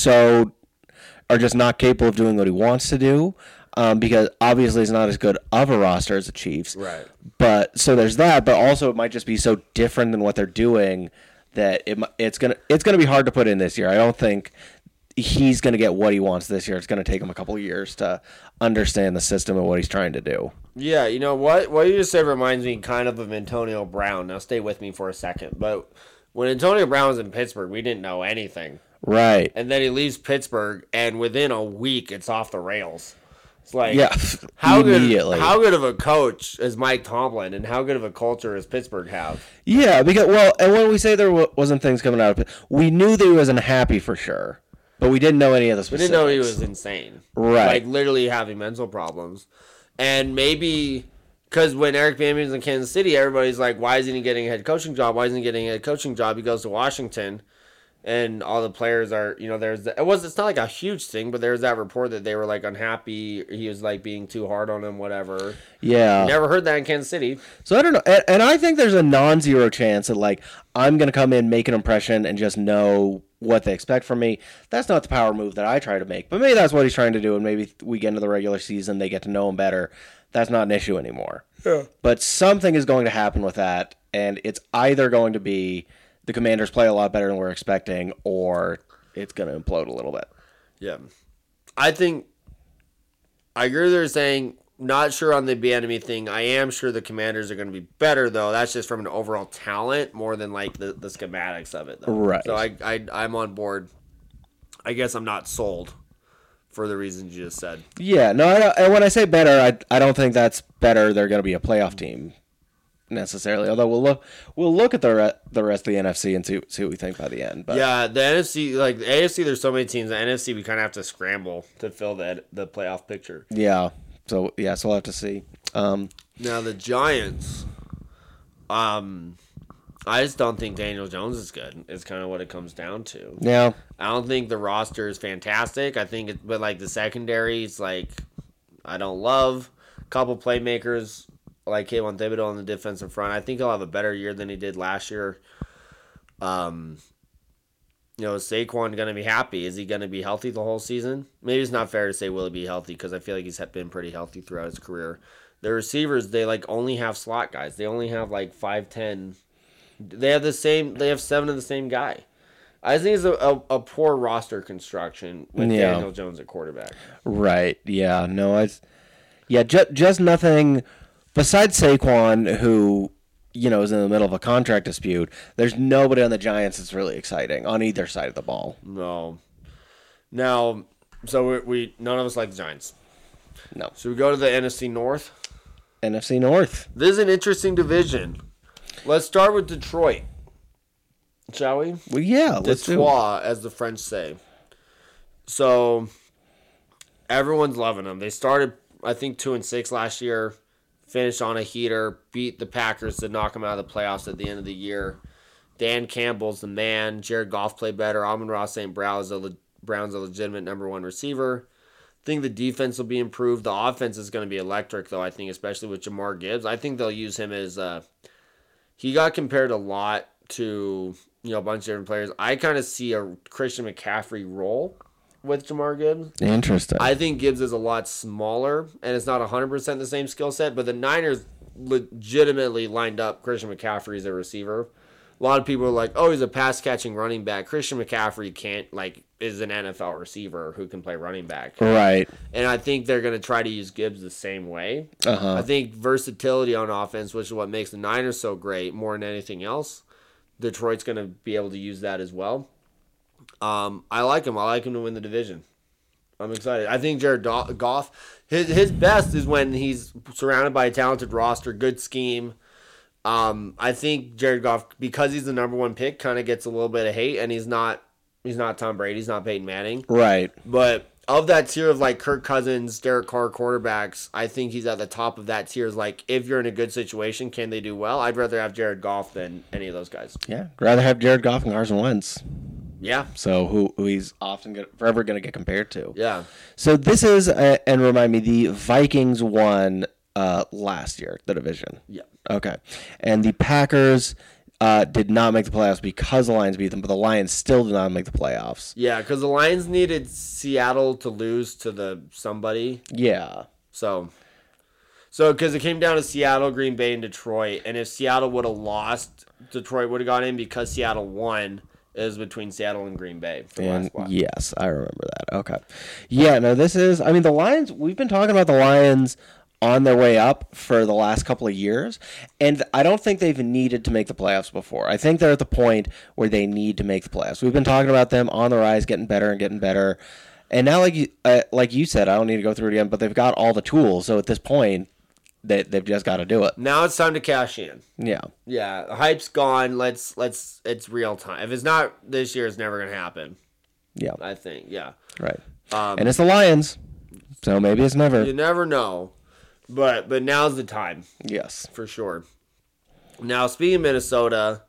not capable of doing what he wants to do. Because obviously it's not as good of a roster as the Chiefs. Right. But so there's that, but also it might just be so different than what they're doing that it's gonna be hard to put in this year. I don't think he's gonna get what he wants this year. It's gonna take him a couple of years to understand the system and what he's trying to do. Yeah, what you just said reminds me kind of Antonio Brown. Now stay with me for a second. But when Antonio Brown was in Pittsburgh, we didn't know anything. Right. And then he leaves Pittsburgh, and within a week it's off the rails. It's like, immediately. How good of a coach is Mike Tomlin, and how good of a culture does Pittsburgh have? Yeah, and when we say there wasn't things coming out of it, we knew that he wasn't happy for sure, but we didn't know any of the specifics. We didn't know he was insane. Right. Like, literally having mental problems. And maybe, because when Eric Bieniemy was in Kansas City, everybody's like, why isn't he getting a head coaching job? Why isn't he getting a head coaching job? He goes to Washington. And all the players are, it's not like a huge thing, but there's that report that they were like unhappy. He was like being too hard on him, whatever. Yeah. Never heard that in Kansas City. So I don't know. And I think there's a non-zero chance that like, I'm going to come in, make an impression and just know what they expect from me. That's not the power move that I try to make, but maybe that's what he's trying to do. And maybe we get into the regular season, they get to know him better. That's not an issue anymore. Yeah. But something is going to happen with that. And it's either going to be the Commanders play a lot better than we're expecting, or it's going to implode a little bit. Yeah. I agree with her saying, not sure on the Bieniemy thing. I am sure the Commanders are going to be better, though. That's just from an overall talent more than like the schematics of it, though. Right. So I'm on board. I guess I'm not sold for the reasons you just said. Yeah, no, and when I say better, I don't think that's better. They're going to be a playoff team necessarily. Although we'll look at the rest of the NFC and see what we think by the end. But yeah, the NFC, like the AFC, there's so many teams. The NFC, we kind of have to scramble to fill the playoff picture. Yeah, so we'll have to see. Now the Giants, I just don't think Daniel Jones is good. It's kind of what it comes down to. Yeah. I don't think the roster is fantastic. I think, but like the secondary is like, I don't love. A couple playmakers like Kayvon Thibodeau on the defensive front. I think he'll have a better year than he did last year. Is Saquon going to be happy? Is he going to be healthy the whole season? Maybe it's not fair to say will he be healthy because I feel like he's been pretty healthy throughout his career. The receivers, they like only have slot guys. They only have like 5'10". They have 7 of the same guy. I think it's a poor roster construction with Daniel Jones at quarterback. Right. Yeah. No. Just nothing besides Saquon, who is in the middle of a contract dispute. There's nobody on the Giants that's really exciting on either side of the ball. No. Now, so we none of us like the Giants. No. So we go to the NFC North. NFC North. This is an interesting division. Let's start with Detroit. Shall we? Well, yeah, let's do it. As the French say. So, everyone's loving them. They started, I think, 2-6 last year, finished on a heater, beat the Packers to knock them out of the playoffs at the end of the year. Dan Campbell's the man. Jared Goff played better. Amon-Ra St. Brown's a legitimate number one receiver. I think the defense will be improved. The offense is going to be electric, though, I think, especially with Jahmyr Gibbs. I think they'll use him as he got compared a lot to a bunch of different players. I kind of see a Christian McCaffrey role with Jahmyr Gibbs. Interesting. I think Gibbs is a lot smaller, and it's not 100% the same skill set, but the Niners legitimately lined up Christian McCaffrey as a receiver. A lot of people are like, oh, he's a pass-catching running back. Christian McCaffrey is an NFL receiver who can play running back. Right. And I think they're going to try to use Gibbs the same way. Uh-huh. I think versatility on offense, which is what makes the Niners so great more than anything else, Detroit's going to be able to use that as well. I like him. I like him to win the division. I'm excited. I think Jared Goff, his best is when he's surrounded by a talented roster, good scheme. I think Jared Goff, because he's the number one pick, kind of gets a little bit of hate, and he's not Tom Brady, he's not Peyton Manning. Right. But of that tier of like Kirk Cousins, Derek Carr quarterbacks, I think he's at the top of that tier. Is like, if you're in a good situation, can they do well? I'd rather have Jared Goff than any of those guys. Yeah, I'd rather have Jared Goff and Carson Wentz. Yeah. So who he's forever going to get compared to. Yeah. So this is, and remind me, the Vikings won last year, the division. Yeah. Okay. And the Packers did not make the playoffs because the Lions beat them, but the Lions still did not make the playoffs. Yeah, because the Lions needed Seattle to lose to somebody. Yeah. So because it came down to Seattle, Green Bay, and Detroit, and if Seattle would have lost, Detroit would have got in. Because Seattle won, it was between Seattle and Green Bay for the last spot. Yes, I remember that. Okay. Yeah, no, the Lions, we've been talking about the Lions on their way up for the last couple of years, and I don't think they've needed to make the playoffs before. I think they're at the point where they need to make the playoffs. We've been talking about them on the rise, getting better and getting better, and now, like you said, I don't need to go through it again, but they've got all the tools, so at this point, they've just got to do it. Now it's time to cash in. Yeah. Yeah, the hype's gone. Let's it's real time. If it's not this year, it's never going to happen. Yeah. I think, yeah. Right. And it's the Lions, so maybe it's never. You never know. But now's the time. Yes. For sure. Now, speaking of Minnesota,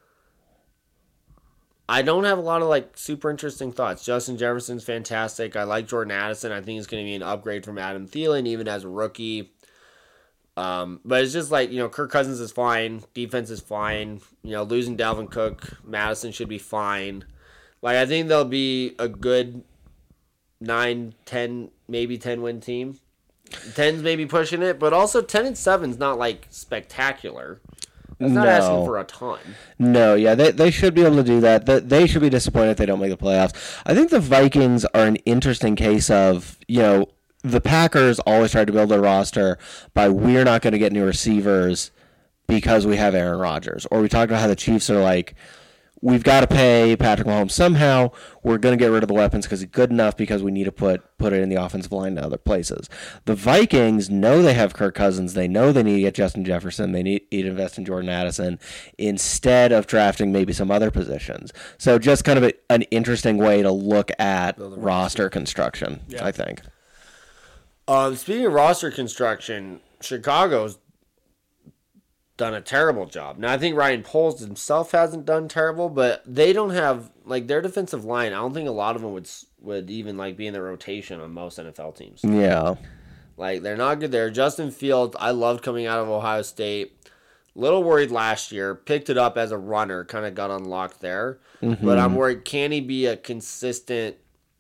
I don't have a lot of super interesting thoughts. Justin Jefferson's fantastic. I like Jordan Addison. I think he's going to be an upgrade from Adam Thielen, even as a rookie. But it's just Kirk Cousins is fine. Defense is fine. Losing Dalvin Cook, Madison should be fine. I think they'll be a good 9, 10, maybe 10-win team. 10's maybe pushing it, but also 10-7's not spectacular. That's not asking for a ton. No, yeah, they should be able to do that. They should be disappointed if they don't make the playoffs. I think the Vikings are an interesting case of, the Packers always tried to build their roster by we're not going to get new receivers because we have Aaron Rodgers. Or we talked about how the Chiefs are we've got to pay Patrick Mahomes somehow. We're going to get rid of the weapons because he's good enough because we need to put it in the offensive line to other places. The Vikings know they have Kirk Cousins. They know they need to get Justin Jefferson. They need to invest in Jordan Addison instead of drafting maybe some other positions. So just kind of an interesting way to look at roster construction, I think. Speaking of roster construction, Chicago's done a terrible job. Now, I think Ryan Poles himself hasn't done terrible, but they don't have, like, their defensive line, I don't think a lot of them would even, like, be in the rotation on most NFL teams. Yeah. Like, they're not good there. Justin Fields, I loved coming out of Ohio State. Little worried last year. Picked it up as a runner. Kind of got unlocked there. Mm-hmm. But I'm worried, can he be a consistent,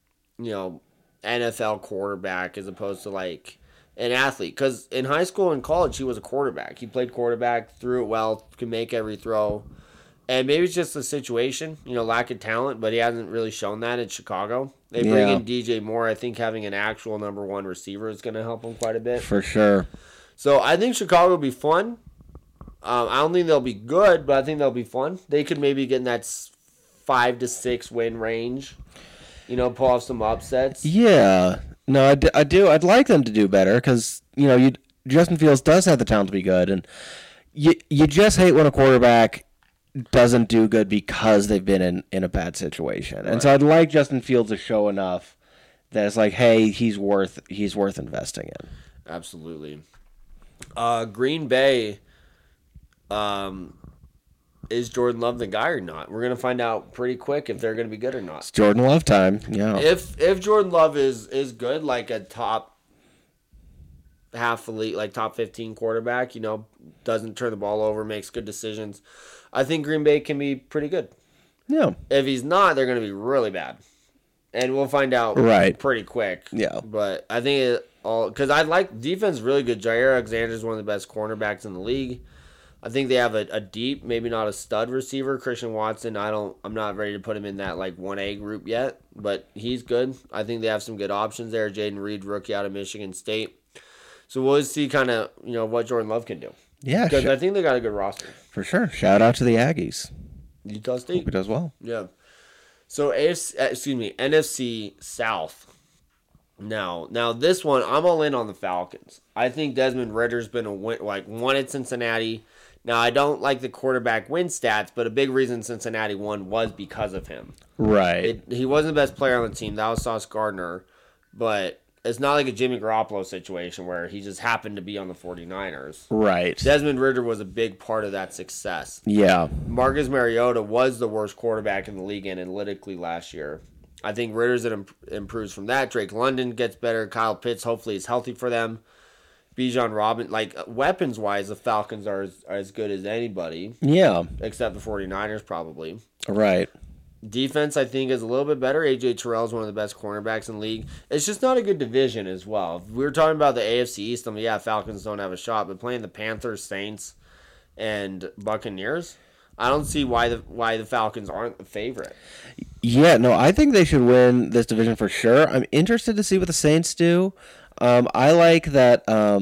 NFL quarterback as opposed to, like, an athlete? Because in high school and college, he was a quarterback. He played quarterback, threw it well, could make every throw. And maybe it's just a situation, lack of talent, but he hasn't really shown that in Chicago. They bring in DJ Moore. I think having an actual number one receiver is going to help him quite a bit. For sure. So I think Chicago will be fun. I don't think they'll be good, but I think they'll be fun. They could maybe get in that 5 to 6 win range, pull off some upsets. Yeah. No, I do. I'd like them to do better because, Justin Fields does have the talent to be good. And you just hate when a quarterback doesn't do good because they've been in a bad situation. And so I'd like Justin Fields to show enough that it's like, hey, he's worth investing in. Absolutely. Green Bay, is Jordan Love the guy or not? We're going to find out pretty quick if they're going to be good or not. It's Jordan Love time. Yeah. If Jordan Love is good, like a top half elite, like top 15 quarterback, doesn't turn the ball over, makes good decisions, I think Green Bay can be pretty good. Yeah. If he's not, they're going to be really bad. And we'll find out pretty quick. Yeah. But I think because I like defense really good. Jair Alexander is one of the best cornerbacks in the league. I think they have a deep, maybe not a stud receiver. Christian Watson, I'm not ready to put him in that like 1A group yet, but he's good. I think they have some good options there. Jaden Reed, rookie out of Michigan State. So we'll see kind of, what Jordan Love can do. Yeah. Because I think they got a good roster. For sure. Shout out to the Aggies. Utah State. Hope he does well. Yeah. So NFC South. Now this one, I'm all in on the Falcons. I think Desmond Ritter's been won at Cincinnati. Now, I don't like the quarterback win stats, but a big reason Cincinnati won was because of him. Right. He wasn't the best player on the team. That was Sauce Gardner. But it's not like a Jimmy Garoppolo situation where he just happened to be on the 49ers. Right. Desmond Ridder was a big part of that success. Yeah. Marcus Mariota was the worst quarterback in the league analytically last year. I think Ritter's improves from that. Drake London gets better. Kyle Pitts hopefully is healthy for them. Bijan Robinson, like weapons-wise, the Falcons are as good as anybody. Yeah. Except the 49ers, probably. Right. Defense, I think, is a little bit better. A.J. Terrell is one of the best cornerbacks in the league. It's just not a good division as well. If we were talking about the AFC East, Falcons don't have a shot, but playing the Panthers, Saints, and Buccaneers, I don't see why the Falcons aren't the favorite. Yeah, no, I think they should win this division for sure. I'm interested to see what the Saints do. I like that.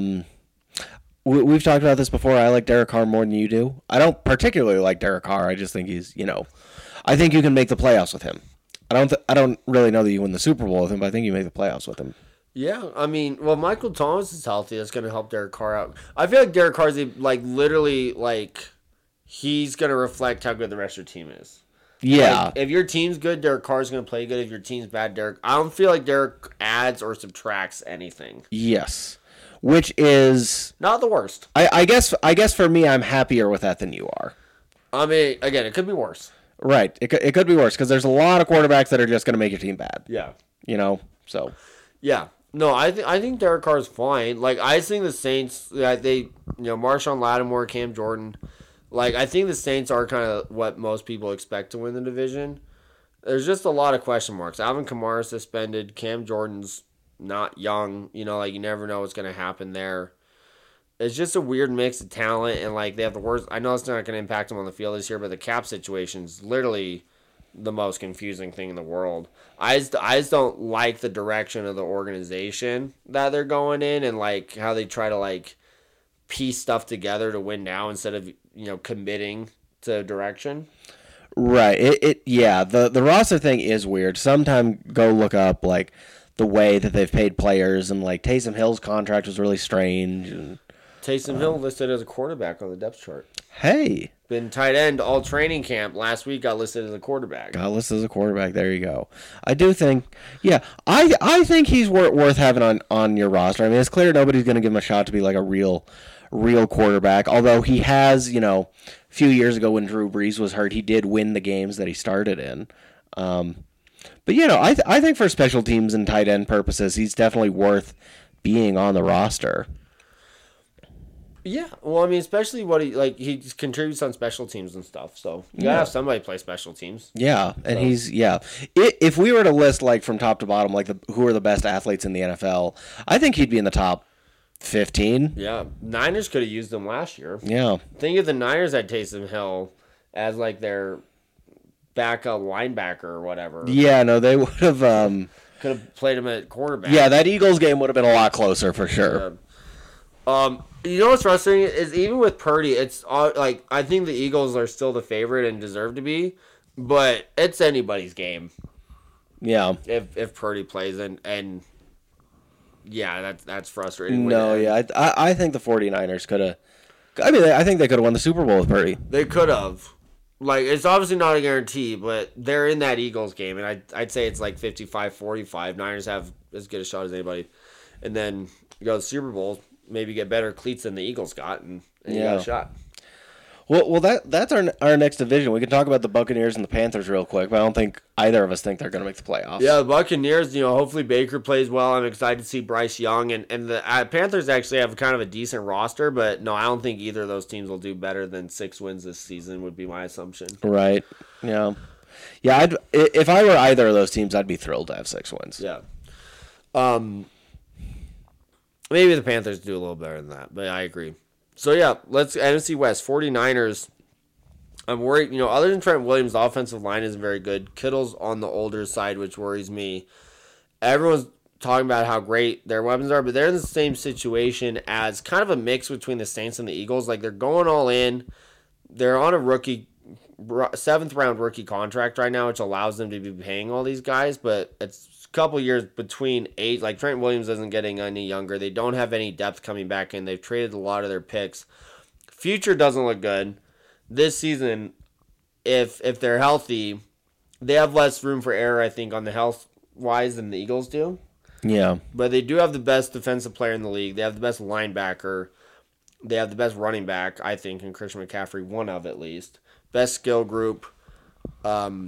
We've talked about this before. I like Derek Carr more than you do. I don't particularly like Derek Carr. I just think he's, I think you can make the playoffs with him. I don't really know that you win the Super Bowl with him, but I think you make the playoffs with him. Yeah, Michael Thomas is healthy. That's going to help Derek Carr out. I feel like Derek Carr's literally he's going to reflect how good the rest of your team is. Yeah. If your team's good, Derek Carr's going to play good. If your team's bad, I don't feel like Derek adds or subtracts anything. Yes. Which is not the worst. I guess for me, I'm happier with that than you are. Again, it could be worse. Right. It could be worse because there's a lot of quarterbacks that are just going to make your team bad. Yeah. So. Yeah. No, I think Derek Carr's fine. I think the Saints, Marshawn Lattimore, Cam Jordan. I think the Saints are kind of what most people expect to win the division. There's just a lot of question marks. Alvin Kamara suspended. Cam Jordan's not young. You never know what's going to happen there. It's just a weird mix of talent, and they have the worst. I know it's not going to impact them on the field this year, but the cap situation's literally the most confusing thing in the world. I just don't like the direction of the organization that they're going in, and how they try to piece stuff together to win now instead of committing to direction. Right. Yeah, the roster thing is weird. Sometime go look up like the way that they've paid players, and like Taysom Hill's contract was really strange. And Taysom Hill listed as a quarterback on the depth chart. hey, Been tight end all training camp. Last week got listed as a quarterback. got listed as a quarterback. There you go. I do think, yeah, I think he's worth having on your roster. I mean, it's clear nobody's going to give him a shot to be like a real quarterback. Although he has, a few years ago when Drew Brees was hurt, he did win the games that he started in. But I think for special teams and tight end purposes, he's definitely worth being on the roster. Yeah, well, I mean, especially he contributes on special teams and stuff. So you gotta have somebody play special teams. Yeah, and if we were to list like from top to bottom, like who are the best athletes in the NFL, I think he'd be in the top 15. Yeah, Niners could have used him last year. Yeah, Think if the Niners had Taysom Hill as like their backup linebacker or whatever. Yeah, no, they would have. Could have played him at quarterback. Yeah, that Eagles game would have been a lot closer for sure. You know what's frustrating is even with Purdy, it's like I think the Eagles are still the favorite and deserve to be, but it's anybody's game. Yeah. If Purdy plays and yeah, that's frustrating. No, yeah, I think the 49ers could have. I mean, I think they could have won the Super Bowl with Purdy. They could have. Like, it's obviously not a guarantee, but they're in that Eagles game, and I'd say it's like 55-45. Niners have as good a shot as anybody. And then you go to the Super Bowl, maybe get better cleats than the Eagles got, and you got a shot. Well, that's our next division. We can talk about the Buccaneers and the Panthers real quick, but I don't think either of us think they're going to make the playoffs. Yeah, the Buccaneers, hopefully Baker plays well. I'm excited to see Bryce Young. And the Panthers actually have kind of a decent roster, but no, I don't think either of those teams will do better than 6 wins this season would be my assumption. Right. Yeah. Yeah, if I were either of those teams, I'd be thrilled to have 6 wins. Yeah. Maybe the Panthers do a little better than that, but I agree. So, yeah, let's NFC West, 49ers. I'm worried, other than Trent Williams, the offensive line isn't very good. Kittle's on the older side, which worries me. Everyone's talking about how great their weapons are, but they're in the same situation as kind of a mix between the Saints and the Eagles. Like, they're going all in. They're on a 7th-round rookie contract right now, which allows them to be paying all these guys, but it's a couple years between age. Like, Trent Williams isn't getting any younger. They don't have any depth coming back in. They've traded a lot of their picks. Future doesn't look good. This season, if they're healthy, they have less room for error, I think, on the health-wise than the Eagles do. Yeah. But they do have the best defensive player in the league. They have the best linebacker. They have the best running back, I think, in Christian McCaffrey, one of at least. Best skill group. I'd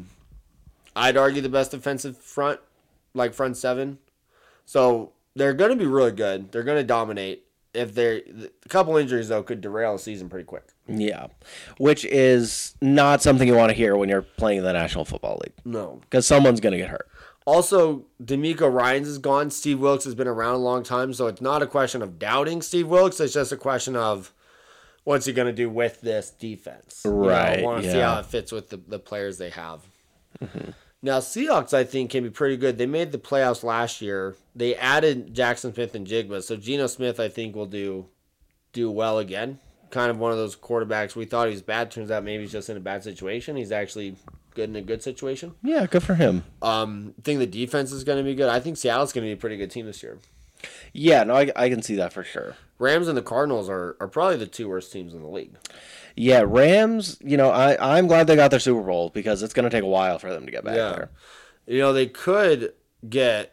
argue the best defensive front, like front seven. So they're going to be really good. They're going to dominate. A couple injuries, though, could derail a season pretty quick. Yeah, which is not something you want to hear when you're playing in the National Football League. No. Because someone's going to get hurt. Also, D'Amico Ryans is gone. Steve Wilkes has been around a long time, so it's not a question of doubting Steve Wilkes. It's just a question of what's he going to do with this defense. Right. I want to see how it fits with the players they have. Mm-hmm. Now, Seahawks, I think, can be pretty good. They made the playoffs last year. They added Jackson Smith and Jigba, so Geno Smith, I think, will do well again. Kind of one of those quarterbacks we thought he was bad. Turns out maybe he's just in a bad situation. He's actually good in a good situation. Yeah, good for him. I think the defense is going to be good. I think Seattle's going to be a pretty good team this year. Yeah, no, I can see that for sure. Rams and the Cardinals are probably the 2 worst teams in the league. Yeah, Rams, I'm glad they got their Super Bowl because it's going to take a while for them to get back there. They could get...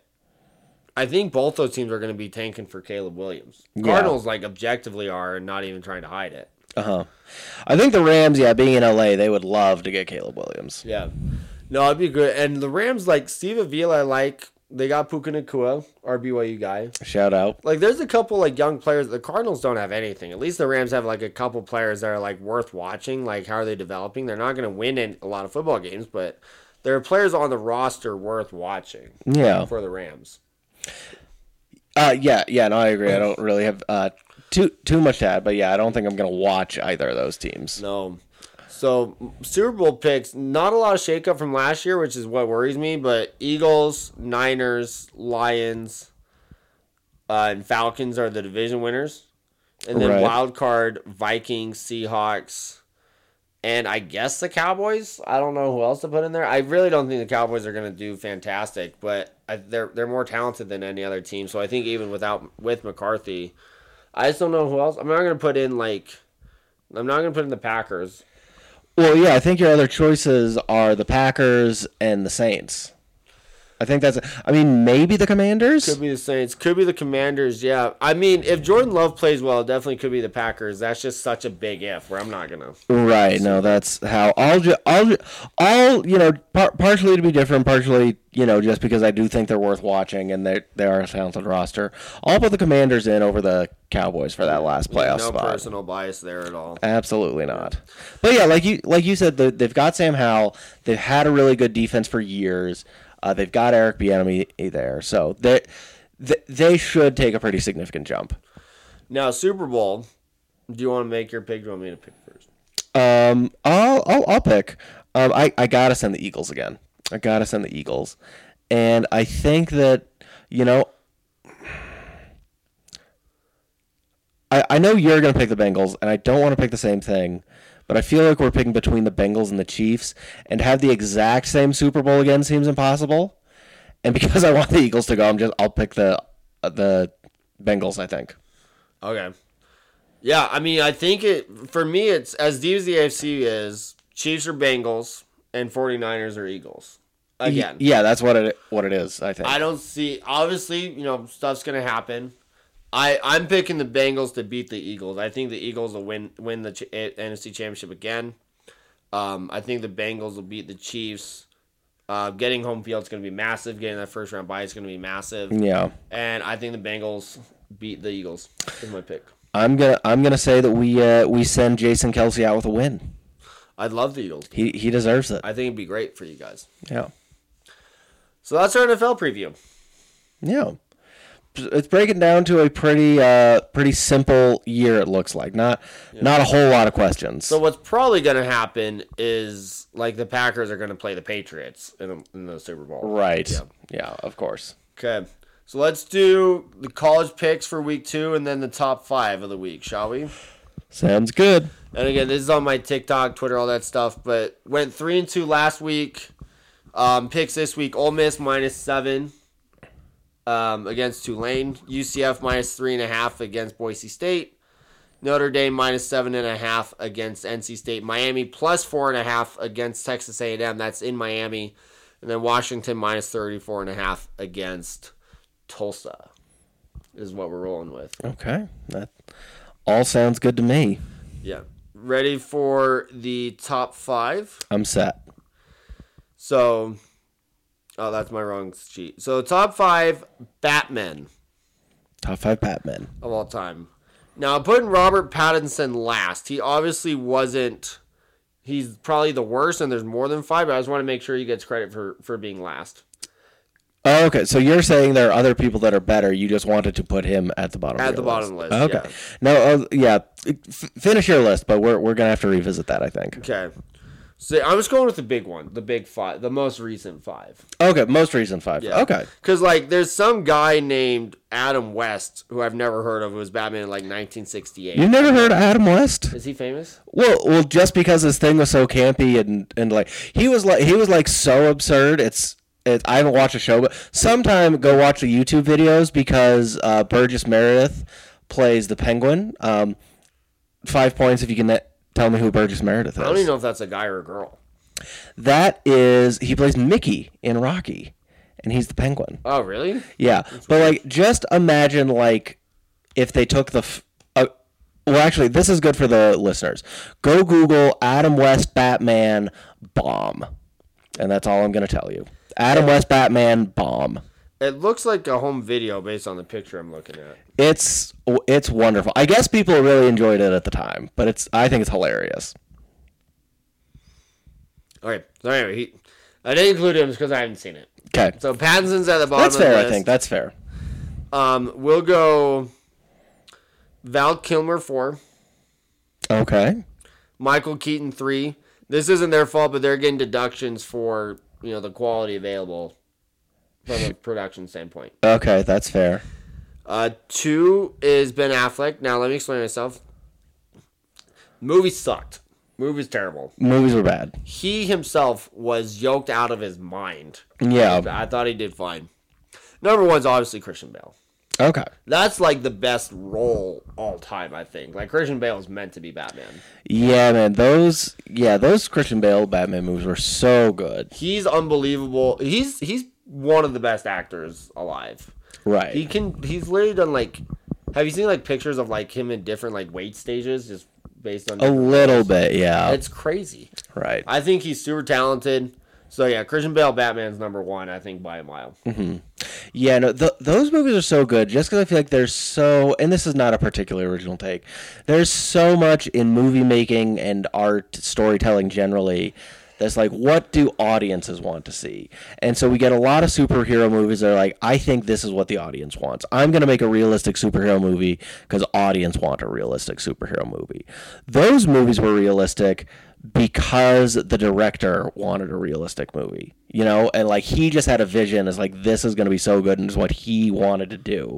I think both those teams are going to be tanking for Caleb Williams. Cardinals, objectively are and not even trying to hide it. Uh-huh. I think the Rams, being in LA, they would love to get Caleb Williams. Yeah. No, it'd be good. And the Rams, Steve Avila, they got Puka Nacua, our BYU guy. Shout out. There's a couple, young players. The Cardinals don't have anything. At least the Rams have, a couple players that are, worth watching. How are they developing? They're not going to win in a lot of football games, but there are players on the roster worth watching. Yeah. For the Rams. No, I agree. I don't really have too much to add, but I don't think I'm going to watch either of those teams. No. So, Super Bowl picks, not a lot of shakeup from last year, which is what worries me, but Eagles, Niners, Lions, and Falcons are the division winners. And then wild card, Vikings, Seahawks, and I guess the Cowboys. I don't know who else to put in there. I really don't think the Cowboys are going to do fantastic, but they're more talented than any other team. So I think even with McCarthy, I just don't know who else. I'm not going to put in the Packers. Well, yeah, I think your other choices are the Packers and the Saints. I think maybe the Commanders? Could be the Saints. Could be the Commanders, yeah. I mean, if Jordan Love plays well, it definitely could be the Packers. That's just such a big if where I'm not going to. Right, no, that's how partially to be different, partially, just because I do think they're worth watching and they are a talented roster. I'll put the Commanders in over the Cowboys for that last playoff spot. No personal bias there at all. Absolutely not. But yeah, like you said, they've got Sam Howell. They've had a really good defense for years. They've got Eric Bieniemy there, so they should take a pretty significant jump. Now, Super Bowl. Do you want to make your pick? Do you want me to pick first? I'll pick. I gotta send the Eagles again. I gotta send the Eagles, and I think that I know you're gonna pick the Bengals, and I don't want to pick the same thing. But I feel like we're picking between the Bengals and the Chiefs, and to have the exact same Super Bowl again seems impossible. And because I want the Eagles to go, I'll pick the Bengals, I think. Okay. Yeah, I mean, I think for me, it's as deep as the AFC is, Chiefs or Bengals, and 49ers or Eagles. Again. Yeah, that's what it is, I think. I don't see, obviously, stuff's going to happen. I'm picking the Bengals to beat the Eagles. I think the Eagles will win the NFC Championship again. I think the Bengals will beat the Chiefs. Getting home field is going to be massive. Getting that first round bye is going to be massive. Yeah. And I think the Bengals beat the Eagles. Is my pick. I'm gonna say that we send Jason Kelce out with a win. I'd love the Eagles. He deserves it. I think it'd be great for you guys. Yeah. So that's our NFL preview. Yeah. It's breaking down to a pretty simple year. It looks like not a whole lot of questions. So what's probably going to happen is the Packers are going to play the Patriots in the Super Bowl. Right. Yeah. Of course. Okay. So let's do the college picks for week 2 and then the top 5 of the week, shall we? Sounds good. And again, this is on my TikTok, Twitter, all that stuff. But went 3-2 last week. Picks this week: Ole Miss -7. Against Tulane, UCF -3.5 against Boise State, Notre Dame -7.5 against NC State, Miami +4.5 against Texas A&M. That's in Miami, and then Washington -34.5 against Tulsa. Is what we're rolling with. Okay, that all sounds good to me. Yeah, ready for the top 5? I'm set. So. Oh, that's my wrong sheet. So, top 5 Batmen. Top 5 Batmen. Of all time. Now, I'm putting Robert Pattinson last. He obviously wasn't... He's probably the worst, and there's more than 5, but I just want to make sure he gets credit for being last. Oh, okay. So you're saying there are other people that are better. You just wanted to put him at the bottom of the bottom list, okay. Yeah. No, yeah. Finish your list, but we're going to have to revisit that, I think. Okay. So I'm just going with the big one, the big 5, the most recent 5. Okay, most recent 5. Yeah. Okay. Because, there's some guy named Adam West, who I've never heard of, who was Batman in, 1968. You've never heard of Adam West? Is he famous? Well, just because his thing was so campy and he was so absurd. I haven't watched a show, but sometime go watch the YouTube videos because Burgess Meredith plays the Penguin. 5 points if you can tell me who Burgess Meredith is. I don't even know if that's a guy or a girl. He plays Mickey in Rocky, and he's the Penguin. Oh, really? Yeah, but just imagine if they took well, actually, this is good for the listeners. Go Google Adam West Batman bomb, and that's all I'm going to tell you. Adam West Batman bomb. It looks like a home video based on the picture I'm looking at. It's wonderful. I guess people really enjoyed it at the time, but I think it's hilarious. Okay, so anyway, I didn't include him because I haven't seen it. Okay. So Pattinson's at the bottom That's of the fair, list. I think. That's fair. We'll go Val Kilmer 4. Okay. Michael Keaton 3. This isn't their fault, but they're getting deductions for the quality available from a production standpoint. Okay, that's fair. 2 is Ben Affleck. Now, let me explain myself. The movie sucked. Movie's terrible. Movies were bad. He himself was yoked out of his mind. Yeah. I thought he did fine. Number one's obviously Christian Bale. Okay. That's like the best role all time, I think. Like Christian Bale is meant to be Batman. Yeah, man. Those Christian Bale Batman movies were so good. He's unbelievable. He's one of the best actors alive. Right. He's literally done like. Have you seen like pictures of like him in different like weight stages, just based on a little bit, yeah. It's crazy. Right. I think he's super talented. So yeah, Christian Bale Batman's number one, I think, by a mile. Mm-hmm. Yeah, no, those movies are so good. Just because I feel like there's so, and this is not a particularly original take. There's so much in movie making and art storytelling generally. That's like, what do audiences want to see? And so we get a lot of superhero movies that are like, I think this is what the audience wants. I'm going to make a realistic superhero movie because audience want a realistic superhero movie. Those movies were realistic because the director wanted a realistic movie, you know? And like, he just had a vision as like, this is going to be so good and is what he wanted to do.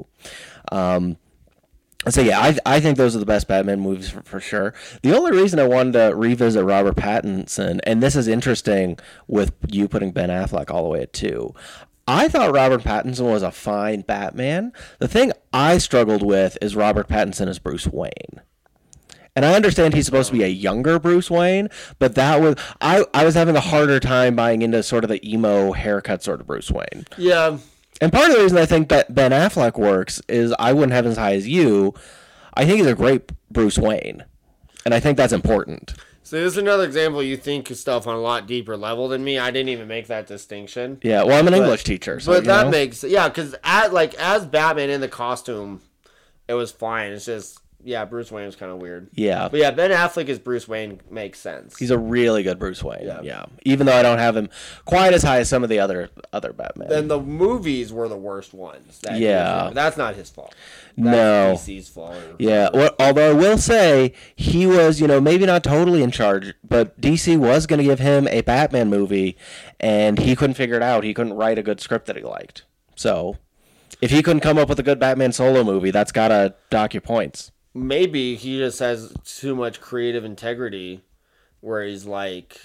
So yeah, I think those are the best Batman movies for sure. The only reason I wanted to revisit Robert Pattinson, and this is interesting with you putting Ben Affleck all the way at 2, I thought Robert Pattinson was a fine Batman. The thing I struggled with is Robert Pattinson as Bruce Wayne. And I understand he's supposed to be a younger Bruce Wayne, but that was I was having a harder time buying into sort of the emo haircut sort of Bruce Wayne. Yeah. And part of the reason I think that Ben Affleck works is I wouldn't have him as high as you. I think he's a great Bruce Wayne. And I think that's important. So this is another example. You think of stuff on a lot deeper level than me. I didn't even make that distinction. Yeah, well, I'm an English teacher. So, but that makes... Yeah, because as Batman in the costume, it was fine. It's just... Yeah, Bruce Wayne was kind of weird. Yeah. But yeah, Ben Affleck as Bruce Wayne makes sense. He's a really good Bruce Wayne. Yeah. Even though I don't have him quite as high as some of the other Batman. Then the movies were the worst ones. That's not his fault. That's DC's fault. Yeah. Well, although I will say he was, maybe not totally in charge, but DC was going to give him a Batman movie, and he couldn't figure it out. He couldn't write a good script that he liked. So, if he couldn't come up with a good Batman solo movie, that's got to dock you points. Maybe he just has too much creative integrity where he's like,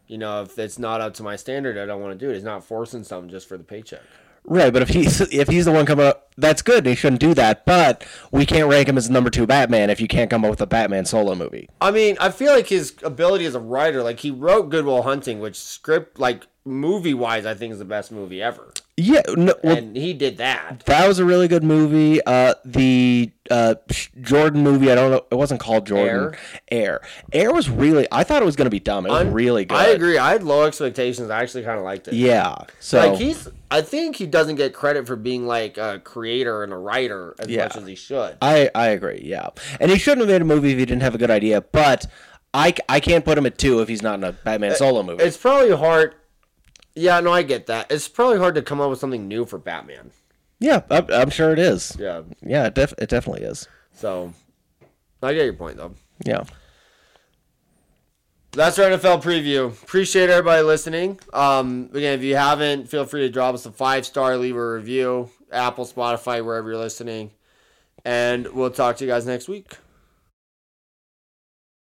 if it's not up to my standard, I don't want to do it. He's not forcing something just for the paycheck. Right, but if he's the one coming up, that's good. He shouldn't do that. But we can't rank him as number 2 Batman if you can't come up with a Batman solo movie. I mean, I feel like his ability as a writer, like he wrote Good Will Hunting, which movie-wise, I think is the best movie ever. Yeah, and he did that. That was a really good movie. The Jordan movie, I don't know, it wasn't called Jordan. Air was really, I thought it was going to be dumb. It was really good. I agree. I had low expectations. I actually kind of liked it. Yeah. So I think he doesn't get credit for being like a creator and a writer as much as he should. I agree. Yeah, and he shouldn't have made a movie if he didn't have a good idea. But I can't put him at 2 if he's not in a Batman solo movie. It's probably hard. Yeah, no, I get that. It's probably hard to come up with something new for Batman. Yeah, I'm sure it is. Yeah. Yeah, it definitely is. So, I get your point, though. Yeah. That's our NFL preview. Appreciate everybody listening. Again, if you haven't, feel free to drop us a 5-star, leave a review, Apple, Spotify, wherever you're listening. And we'll talk to you guys next week.